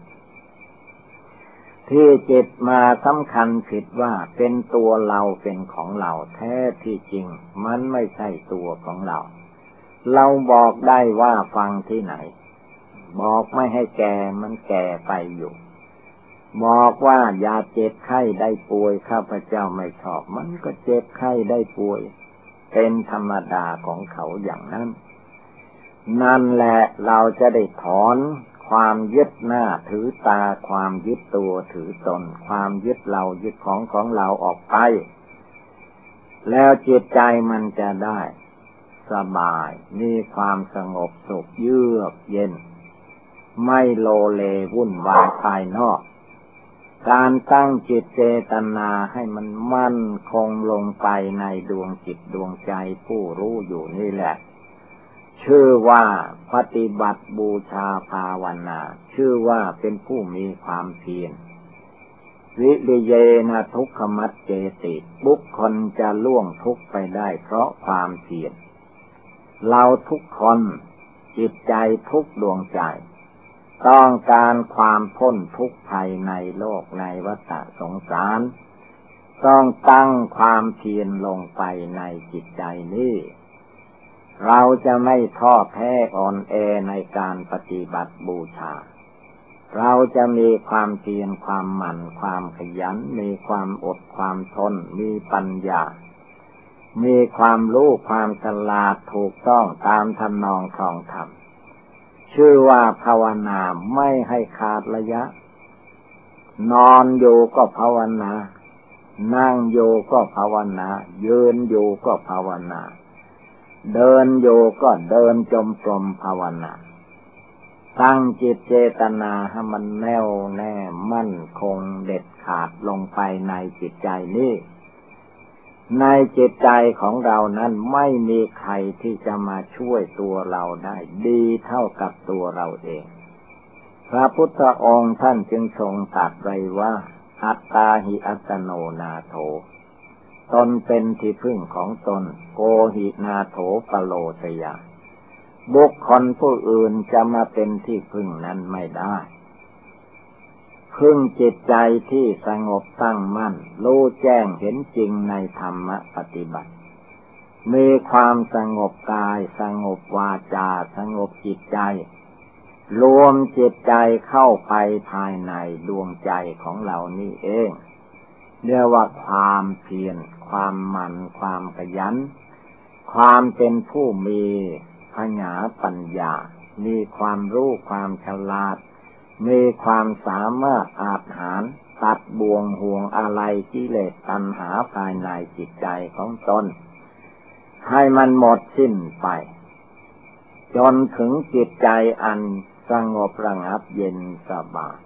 ที่จิตมาสำคัญผิดว่าเป็นตัวเราเป็นของเราแท้ที่จริงมันไม่ใช่ตัวของเราเราบอกได้ว่าฟังที่ไหนบอกไม่ให้แก่มันแก่ไปอยู่บอกว่าอย่าเจ็บไข้ได้ป่วยข้าพเจ้าไม่ชอบมันก็เจ็บไข้ได้ป่วยเป็นธรรมดาของเขาอย่างนั้นนั่นแหละเราจะได้ถอนความยึดหน้าถือตาความยึดตัวถือตนความยึดเรายึดของเราออกไปแล้วจิตใจมันจะได้สบายมีความสงบสุขเยือกเย็นไม่โลเลวุ่นวายภายนอกการตั้งจิตเจตนาให้มันมั่นคงลงไปในดวงจิตดวงใจผู้รู้อยู่นี่แหละชื่อว่าปฏิบัติบูชาภาวนาชื่อว่าเป็นผู้มีความเพียรวิริเยนะทุกขมัจเจติบุคคลจะล่วงทุกข์ไปได้เพราะความเพียรเราทุกคนจิตใจทุกดวงใจต้องการความพ้นทุกข์ภายในโลกในวัฏสงสารต้องตั้งความเพียรลงไปในจิตใจนี้เราจะไม่ท้อแท้อ่อนแอในการปฏิบัติบูชาเราจะมีความเพียรความหมั่นความขยันมีความอดความทนมีปัญญามีความรู้ความฉลาดถูกต้องตามทำนองครองธรรมชื่อว่าภาวนาไม่ให้ขาดระยะนอนอยู่ก็ภาวนานั่งอยู่ก็ภาวนายืนอยู่ก็ภาวนาเดินอยู่ก็เดินจมกรมภาวนาตั้งจิตเจตนาให้มันแน่วแน่มั่นคงเด็ดขาดลงไปในจิตใจนี้ในจิตใจของเรานั้นไม่มีใครที่จะมาช่วยตัวเราได้ดีเท่ากับตัวเราเองพระพุทธองค์ท่านจึงทรงตรัสไว้ว่าอัตตาหิอัตโนนาโถตนเป็นที่พึ่งของตนโกหินาโถปโลสยาบุคคลผู้อื่นจะมาเป็นที่พึ่งนั้นไม่ได้พึ่งจิตใจที่สงบตั้งมั่นรู้แจ้งเห็นจริงในธรรมปฏิบัติมีความสงบกายสงบวาจาสงบจิตใจรวมจิตใจเข้าไปภายในดวงใจของเรานี่เองเรียกว่าความเพียรความหมั่นความขยันความเป็นผู้มีปัญญามีความรู้ความฉลาดมีความสามารถอาจหารตัดบ่วงห่วงอะไรกิเลสตัณหาภายในจิตใจของตนให้มันหมดสิ้นไปจนถึงจิตใจอันสงบระงับเย็นสบาย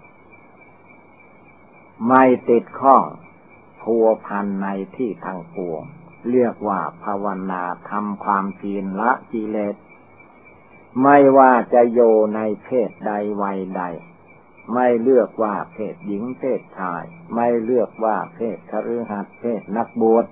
ไม่ติดข้องพัวพันในที่ทางปวงเรียกว่าภาวนาทำความเพียรละกิเลสไม่ว่าจะโยในเพศใดวัยใดไม่เลือกว่าเพศหญิงเพศชายไม่เลือกว่าเพศคฤหัสถ์เพศนักบวช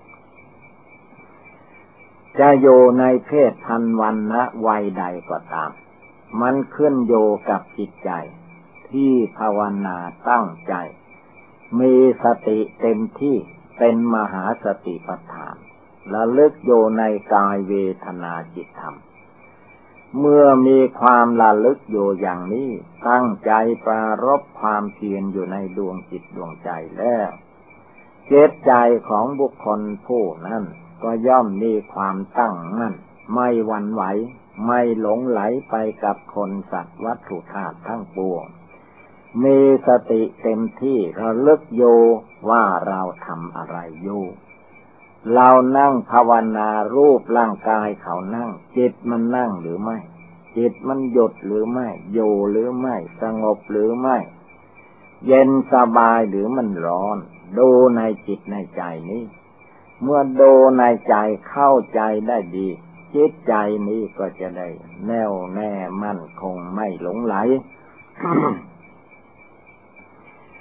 จะโยในเพศพันวรรณะวัยใดก็ตามมันขึ้นโยกับจิตใจที่ภาวนาตั้งใจมีสติเต็มที่เป็นมหาสติปัฏฐานระลึกโยในกายเวทนาจิตธรรมเมื่อมีความระลึกอยู่อย่างนี้ตั้งใจปรารภความเพียรอยู่ในดวงจิตดวงใจแล้วจิตใจของบุคคลผู้นั้นก็ย่อมมีความตั้งมั่นไม่หวั่นไหวไม่หลงไหลไปกับคนสัตว์วัตถุธาตุทั้งปวงมีสติเต็มที่ระลึกอยู่ว่าเราทำอะไรอยู่เรานั่งภาวนารูปร่างกายเขานั่งจิตมันนั่งหรือไม่จิตมันหยุดหรือไม่อยู่หรือไม่สงบหรือไม่เย็นสบายหรือมันร้อนดูในจิตในใจนี้เมื่อดูในใจเข้าใจได้ดีจิตใจนี้ก็จะได้แน่วแน่มั่นคงไม่หลงไหล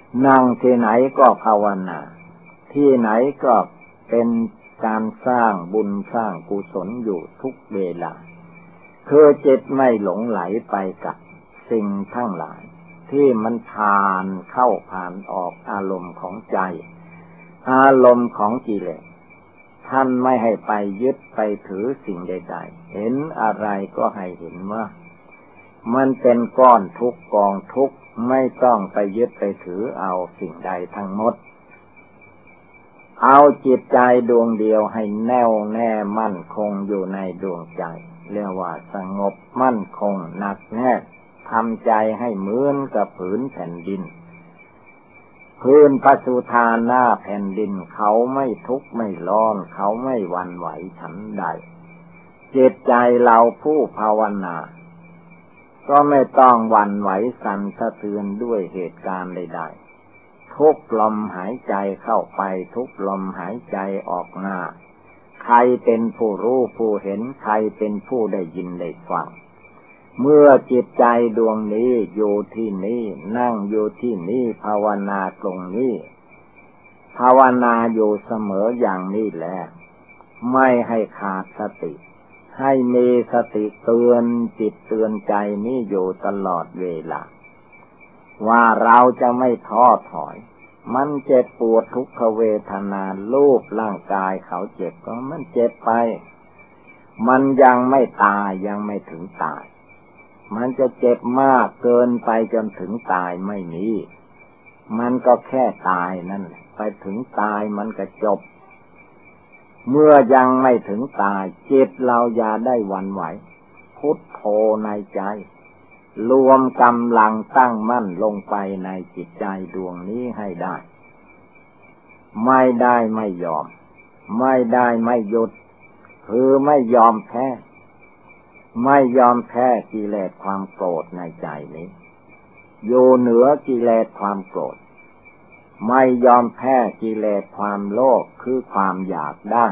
นั่งที่ไหนก็ภาวนาที่ไหนก็เป็นการสร้างบุญสร้างกุศลอยู่ทุกเวลาคือจิตไม่หลงไหลไปกับสิ่งทั้งหลายที่มันผ่านเข้าผ่านออกอารมณ์ของใจอารมณ์ของกิเลสท่านไม่ให้ไปยึดไปถือสิ่งใดๆเห็นอะไรก็ให้เห็นว่ามันเป็นก้อนทุกข์กองทุกข์ไม่ต้องไปยึดไปถือเอาสิ่งใดทั้งหมดเอาจิตใจดวงเดียวให้แน่วแน่มั่นคงอยู่ในดวงใจเรียกว่าสงบมั่นคงหนักแน่นทำใจให้เหมือนกับผืนแผ่นดินพื้นปสุธาหน้าแผ่นดินเขาไม่ทุกข์ไม่ร้อนเขาไม่หวั่นไหวฉันใดจิตใจเราผู้ภาวนาก็ไม่ต้องหวั่นไหวสั่นสะเทือนด้วยเหตุการณ์ใดๆทุกลมหายใจเข้าไปทุกลมหายใจออกมาใครเป็นผู้รู้ผู้เห็นใครเป็นผู้ได้ยินได้ฟังเมื่อจิตใจดวงนี้อยู่ที่นี้นั่งอยู่ที่นี้ภาวนาตรงนี้ภาวนาอยู่เสมออย่างนี้แหละไม่ให้ขาดสติให้มีสติเตือนจิตเตือนใจนี้อยู่ตลอดเวลาว่าเราจะไม่ท้อถอยมันเจ็บปวดทุกขเวทนารูปร่างกายเขาเจ็บก็มันเจ็บไปมันยังไม่ตายยังไม่ถึงตายมันจะเจ็บมากเกินไปจนถึงตายไม่มีมันก็แค่ตายนั่นแหละไปถึงตายมันก็จบเมื่อยังไม่ถึงตายจิตเราอย่าได้หวั่นไหวพุทโธในใจรวมกำลังตั้งมั่นลงไปในจิตใจดวงนี้ให้ได้ไม่ได้ไม่ยอมไม่ได้ไม่หยุดคือไม่ยอมแพ้ไม่ยอมแพ้กิเลสความโกรธในใจนี้อยู่เหนือกิเลสความโกรธไม่ยอมแพ้กิเลสความโลภคือความอยากได้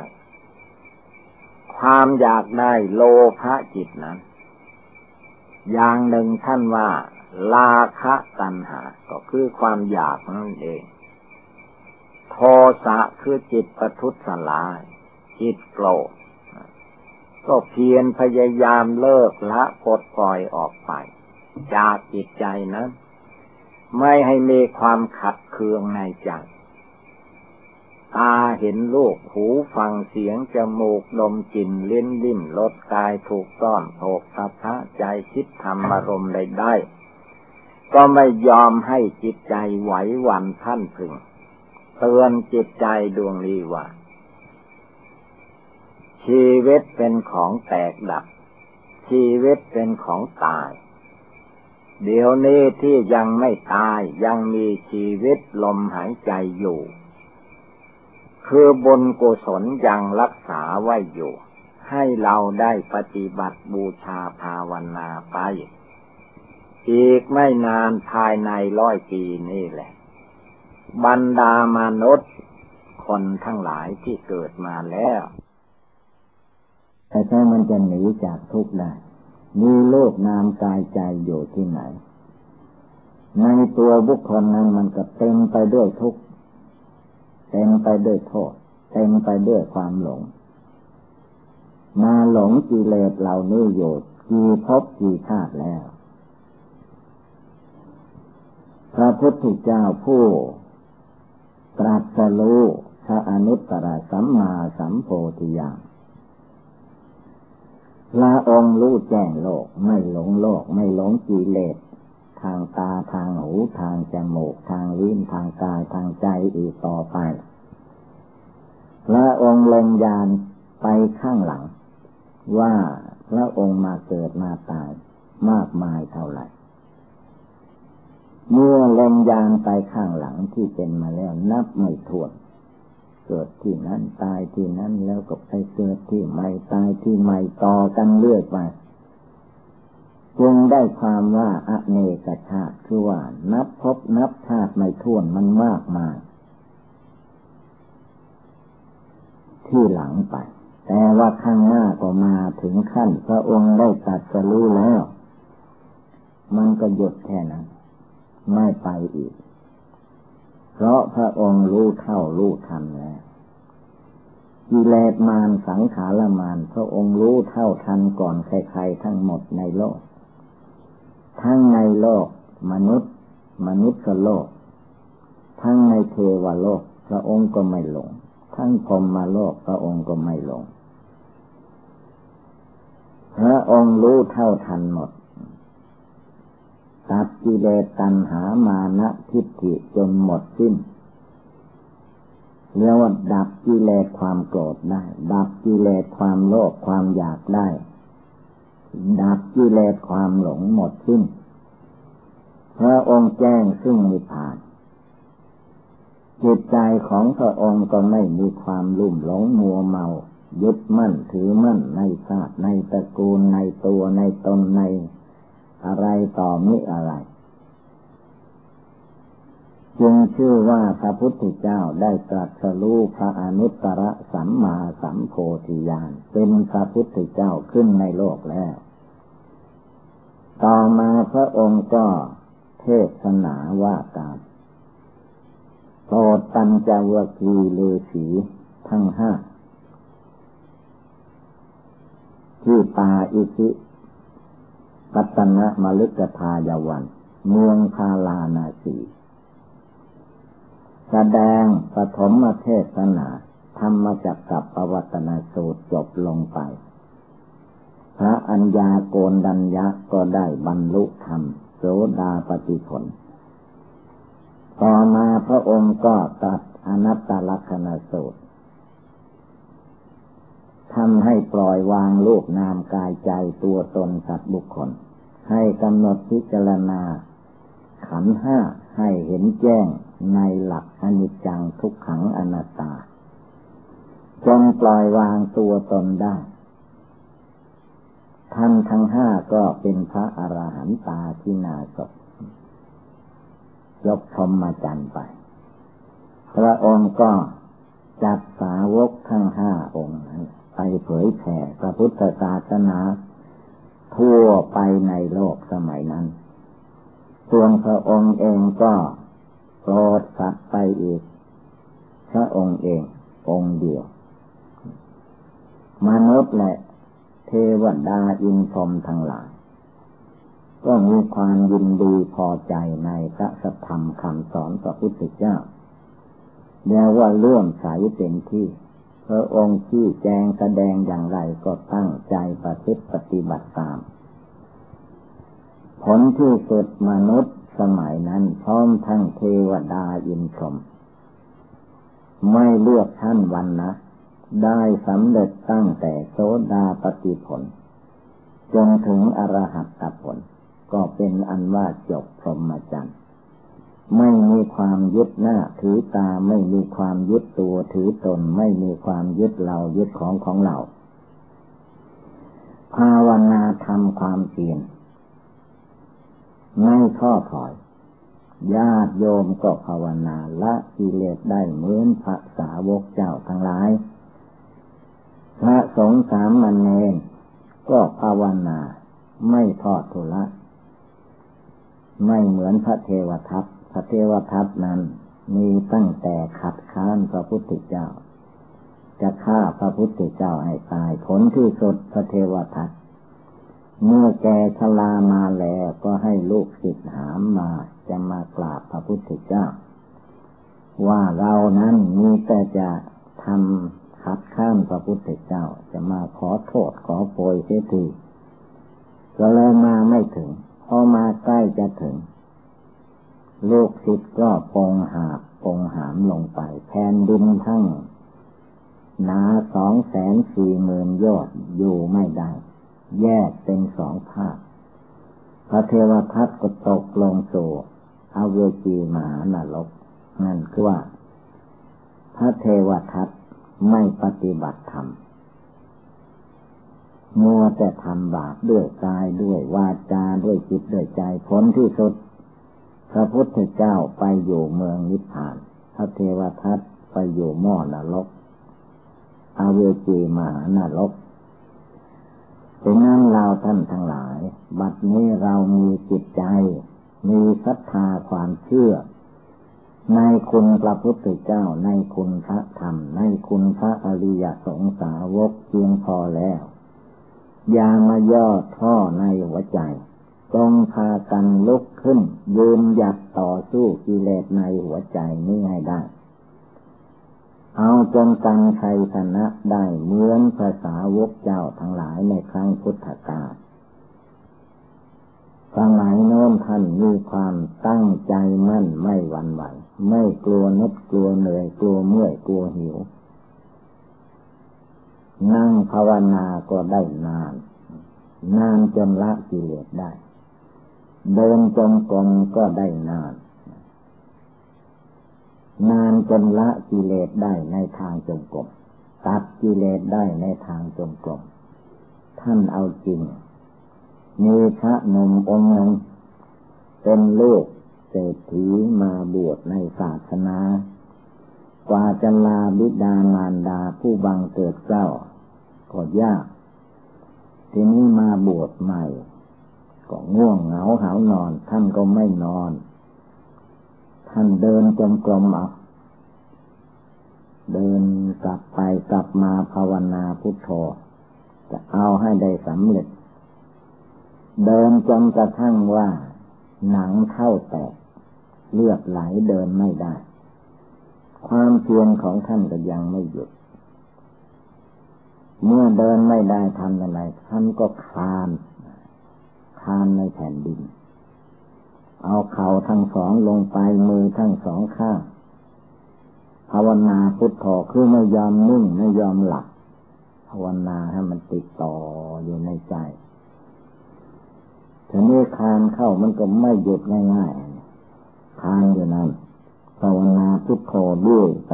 ความอยากได้โลภะจิตนั้นอย่างหนึ่งท่านว่าราคะตัณหาก็คือความอยากนั่นเองโทสะคือจิตประทุษร้ายจิตโกรธก็เพียรพยายามเลิกละปลดปล่อยออกไปจากจิตใจนั้นไม่ให้มีความขัดเคืองในใจตาเห็นรูปหูฟังเสียงจมูกดมกลิ่นลิ้นลิ้มรสกายถูกต้องโภคภัณฑ์ใจคิดธรรมอารมณ์ใดๆก็ไม่ยอมให้จิตใจไหวหวั่นพลันพรึงเตือนจิตใจดวงนี้ว่าชีวิตเป็นของแตกดับชีวิตเป็นของตายเดี๋ยวนี้ที่ยังไม่ตายยังมีชีวิตลมหายใจอยู่คือบุญกุศลยังรักษาไว้อยู่ให้เราได้ปฏิบัติบูชาภาวนาไปอีกไม่นานภายใน100 ปีนี่แหละบรรดามนุษย์คนทั้งหลายที่เกิดมาแล้วแต่ถ้ามันจะหนีจากทุกข์ได้มีโลกนามกายใจอยู่ที่ไหนในตัวบุคคลนั้นมันก็เต็มไปด้วยทุกข์เต็มไปด้วยโทษเต็มไปด้วยความหลงมาหลงกิเลสเหล่านี้อยู่กี่ภพกี่ชาติแล้วพระพุทธเจ้าผู้ตรัสรู้พระอนุตตรสัมมาสัมโพธิญาณพระองค์รู้แจ้งโลกไม่หลงโลกไม่หลงกิเลสทางตาทางหูทางจมูกทางลิ้นทางกายทางใจอีกต่อไปพระองค์เล็งญาณไปข้างหลังว่าพระองค์มาเกิดมาตายมากมายเท่าไหร่เมื่อเล็งญาณไปข้างหลังที่เป็นมาแล้วนับไม่ถ้วนเกิดที่นั้นตายที่นั้นแล้วก็ไปเกิดที่ใหม่ตายที่ใหม่ต่อกันเรื่อยไปจึงได้ความว่าอเนกชาติคือว่านับภพนับชาติไม่ถ้วนมันมากมายที่หลังไปแต่ว่าข้างหน้าก็มาถึงขั้นพระองค์ได้ตรัสรู้แล้วมันก็หยุดแค่นั้นไม่ไปอีกเพราะพระองค์รู้เท่ารู้ทันแล้วกิเลสมารสังขารมารพระองค์รู้เท่าทันก่อนใครๆทั้งหมดในโลกทั้งในโลกมนุษย์โลกทั้งในเทวโลกพระองค์ก็ไม่หลงทั้งพรหมโลกพระองค์ก็ไม่หลงพระองค์รู้เท่าทันหมดตัดกิเลสตัณหามานะทิฏฐิจนหมดสิ้นเรียกว่าดับกิเลสความโกรธได้ดับกิเลสความโลภความอยากได้ดับกิเลสความหลงหมดสิ้นพระองค์แจ้งซึ่งนิพพานจิตใจของพระองค์ก็ไม่มีความลุ่มหลงมัวเมายึดมั่นถือมั่นในชาติในตระกูลในตัวในตนในอะไรต่อมิอะไรจึงชื่อว่าพระพุทธเจ้าได้ตรัสรู้พระอนุตตรสัมมาสัมโพธิญาณเป็นพระพุทธเจ้าขึ้นในโลกแล้วต่อมาพระองค์ก็เทศนาว่าการโปรดปัญจวัคคีย์ฤาษีทั้งห้าที่ป่าอิสิปัตตนะมฤคทายวันเมืองพาราณสีแสดงปฐมเทศนาธรรมจักรปวัตตนสูตรจบลงไปพระอัญญาโกณฑัญญะก็ได้บรรลุธรรมโสดาปัตติผลต่อมาพระองค์ก็ตรัสอนัตตลักษณสูตรทำให้ปล่อยวางรูปนามกายใจตัวตนสัตว์บุคคลให้กำหนดพิจารณาขันธ์ห้าให้เห็นแจ้งในหลักอนิจจังทุกขังอนัตตาจงปล่อยวางตัวตนได้ท่านทั้งห้าก็เป็นพระอรหันตาที่นาศยกพรหมจรรย์ไปพระองค์ก็จัดสาวกทั้งห้าองค์นั้นไปเผยแผ่พระพุทธศาสนาทั่วไปในโลกสมัยนั้นส่วนพระองค์เองก็โปรดสัตว์ไปอีกพระองค์เององค์เดียวมนุษย์และเทวดาอินทร์พรหมทั้งหลายก็มีความยินดีพอใจในพระสัทธรรมคำสอนพระพุทธเจ้าเรียกว่าเลื่อมใสเต็มที่พระองค์ชี้แจงแสดงอย่างไรก็ตั้งใจประพฤติปฏิบัติตามผลที่สุดมนุษย์สมัยนั้นพร้อมทั้งเทวดาอินทร์พรหมไม่เลือกชั้นวรรณะได้สำเร็จตั้งแต่โสดาปัตติผลจนถึงอรหัตตผลก็เป็นอันว่าจบพรหมจรรย์ไม่มีความยึดหน้าถือตาไม่มีความยึดตัวถือตนไม่มีความยึดเรายึดของเราภาวนาทำความเพียรไม่ท้อถอยญาติโยมก็ภาวนาละกิเลสได้เหมือนพระสาวกเจ้าทั้งหลายพระสงฆ์สามเณรก็ภาวนาไม่ทอดทุละไม่เหมือนพระเทวทัตพระเทวทัตนั้นมีตั้งแต่ขัดข้านพระพุทธเจ้าจะฆ่าพระพุทธเจ้าให้ตายผลที่สุดพระเทวทัตเมื่อแกชรามาแล้วก็ให้ลูกศิษย์หามมาจะมากราบพระพุทธเจ้าว่าเรานั้นมีแต่จะทำขัดข้านพระพุทธเจ้าจะมาขอโทษขอโพยเสียทีก็เลยมาไม่ถึงพอมาใกล้จะถึงลูกศิษย์ก็ปงหามลงไปแผ่นดินทั้งหนา 240,000 โยชน์อยู่ไม่ได้แยกเป็นสองภาคพระเทวทัตก็ตกลงสู่อเวจีมหานรกนั่นคือว่าพระเทวทัตไม่ปฏิบัติธรรมมัวแต่ทำบาปด้วยกายด้วยวาจาด้วยจิตด้วยใจผลที่สุดพระพุทธเจ้าไปอยู่เมืองนิพพานพระเทวทัตไปอยู่หม้อนรกอเวจีมหานรกฉะนั้นเราท่านทั้งหลายบัดนี้เรามีจิตใจมีศรัทธาความเชื่อในคุณพระพุทธเจ้าในคุณพระธรรมในคุณพระอริยสงสาวกเพียงพอแล้วอย่ามาย่อท้อในหัวใจจงพากันลุกขึ้นยืนหยัดต่อสู้กิเลสในหัวใจนี้ให้ได้เอาจนกันชัยชนะได้เหมือนพระสาวกเจ้าทั้งหลายในครั้งพุทธกาลสมัยโน้นท่านมีความตั้งใจมั่นไม่หวั่นไหวไม่กลัวเหน็ดกลัวเหนื่อยกลัวเมื่อยกลัวหิวนั่งภาวนาก็ได้นานจนละกิเลสได้เดินจงกรมก็ได้นานจนละกิเลสได้ในทางจงกรมตัดกิเลสได้ในทางจงกรมท่านเอาจริงมีพระหนุ่มองค์หนึ่งเป็นลูกเศรษฐีมาบวชในศาสนากว่าจะลาบิดามารดาผู้บังเกิดเกล้าก็ยากทีนี้มาบวชใหม่ก็ง่วงเหงาหาวนอนท่านก็ไม่นอนท่านเดินจงกรมเดินกลับไปกลับมาภาวนาพุทโธจะเอาให้ได้สำเร็จเดินจนกระทั่งว่าหนังเข้าแตกเลือดไหลเดินไม่ได้ความเพียรของท่านก็ยังไม่หยุดเมื่อเดินไม่ได้ทำอะไรท่านก็คลานในแผ่นดินเอาเข่าทั้งสองลงไปมือทั้งสองข้างภาวนาพุทโธคือไม่ยอมนิ่งไม่ยอมหลับภาวนาให้มันติดต่ออยู่ในใจทีนี้คลานเข้ามันก็ไม่หยุดง่ายๆคลานอยู่นั้นภาวนาพุทโธด้วยไป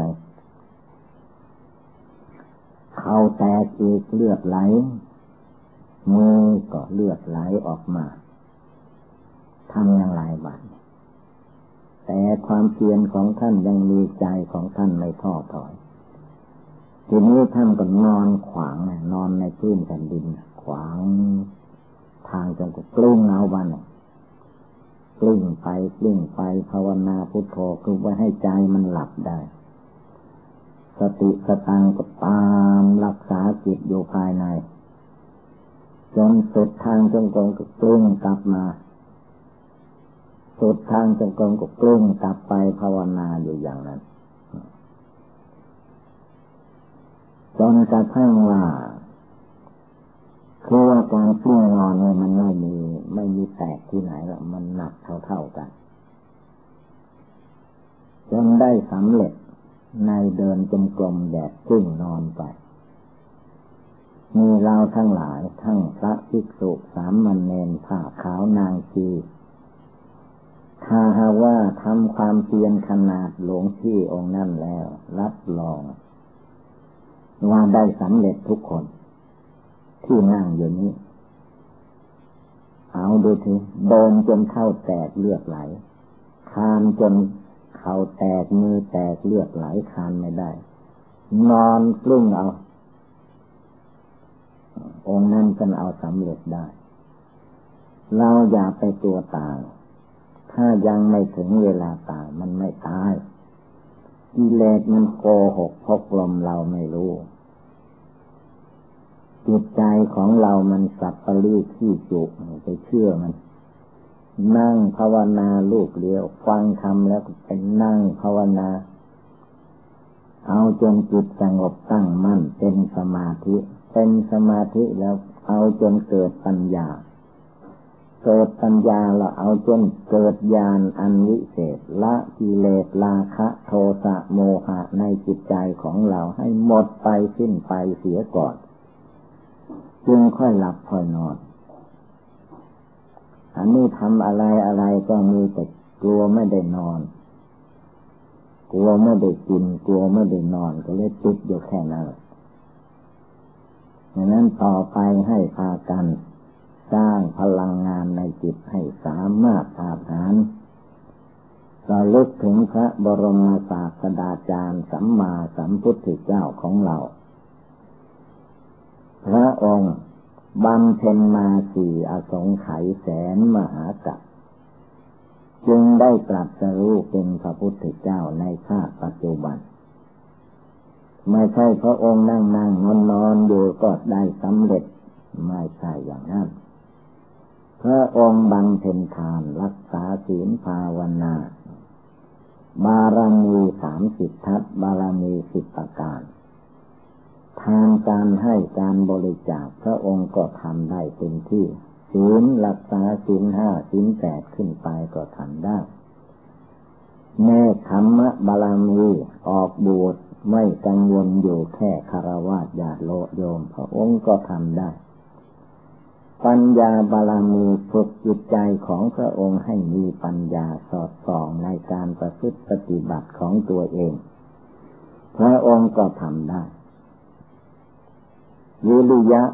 เข้าแตกอีกเลือดไหลมือก็เลือดไหลออกมาทำอย่างไรบ้างแต่ความเพียรของท่านยังมีใจของท่านไม่ท้อถอยทีนี้ท่านก็นอนขวางนอนในพื้นแผ่นดินขวางทางจนก็กลิ้งเอาบ้านกลิ้งไปภาวนาพุทโธคือว่าให้ใจมันหลับได้สติสตังก็ตามรักษาจิตอยู่ภายในจนสุดทางจงกรมก็กลิ้งกลับมาสุดทางจงกรมก็กลิ้งกลับไปภาวนาอยู่อย่างนั้นจนกระทั่งว่าคือว่าการกลิ้งนอนเนี่ยมันไม่มีแตกที่ไหนหรอกมันหนักเท่ากันจนได้สำเร็จในเดินจงกรมแบบกลิ้งนอนไปมีเราทั้งหลายทั้งพระภิกษุสามเณรผ้าขาวนางชีถ้าหากว่าทำความเพียรขนาดหลวงพี่องค์นั่นแล้วรับรองว่าได้สำเร็จทุกคนที่นั่งอยู่นี้เอาดูทีเดินจนเข้าแตกเลือดไหลคลานจนเข่าแตกมือแตกเลือดไหลคลานไม่ได้นอนกลิ้งเอาองค์นั้นก็เอาสำเร็จได้เราอย่าไปตัวตายถ้ายังไม่ถึงเวลาตายมันไม่ตายกิเลสมันโกหกพกลมเราไม่รู้จิตใจของเรามันสับปะรีขี้จุกไปเชื่อมันนั่งภาวนาลูกเดียวฟังธรรมแล้วไปนั่งภาวนาเอาจนจิตสงบตั้งมั่นเป็นสมาธิแล้วเอาจนเกิดปัญญาเราเอาจนเกิดญาณอันวิเศษละกิเลสราคะโทสะโมหะในจิตใจของเราให้หมดไปสิ้นไปเสียก่อนจึงค่อยหลับค่อยนอนอันนี้ทำอะไรก็มีแต่กลัวไม่ได้นอนกลัวไม่ได้กินกลัวไม่ได้นอนก็เลยติดอยู่แค่นั้นดังนั้นต่อไปให้พากันสร้างพลังงานในจิตให้สามารถอาหารระลึกถึงพระบรมศาสดาจารย์สัมมาสัมพุทธเจ้าของเราพระองค์บำเพ็ญมา4 อสงไขยแสนมหากัปจึงได้ตรัสรู้เป็นพระพุทธเจ้าในชาติปัจจุบันไม่ใช่พระองค์นั่งนอนอยู่ก็ได้สำเร็จไม่ใช่อย่างนั้นพระองค์บำเพ็ญทานรักษาศีลภาวนาบารมี30 ทัศบารมี10 ประการทานการให้การบริจาคพระองค์ก็ทำได้เต็มที่ศีลรักษาศีล5ศีล8ขึ้นไปก็ทำได้เนกขัมมะบารมีออกบวชไม่กังวลอยู่แค่คฤหัสถ์ญาติโยมพระองค์ก็ทำได้ปัญญาบารมีฝึกจิตใจของพระองค์ให้มีปัญญาสอดส่องในการประพฤติปฏิบัติของตัวเองพระองค์ก็ทำได้วิริยะ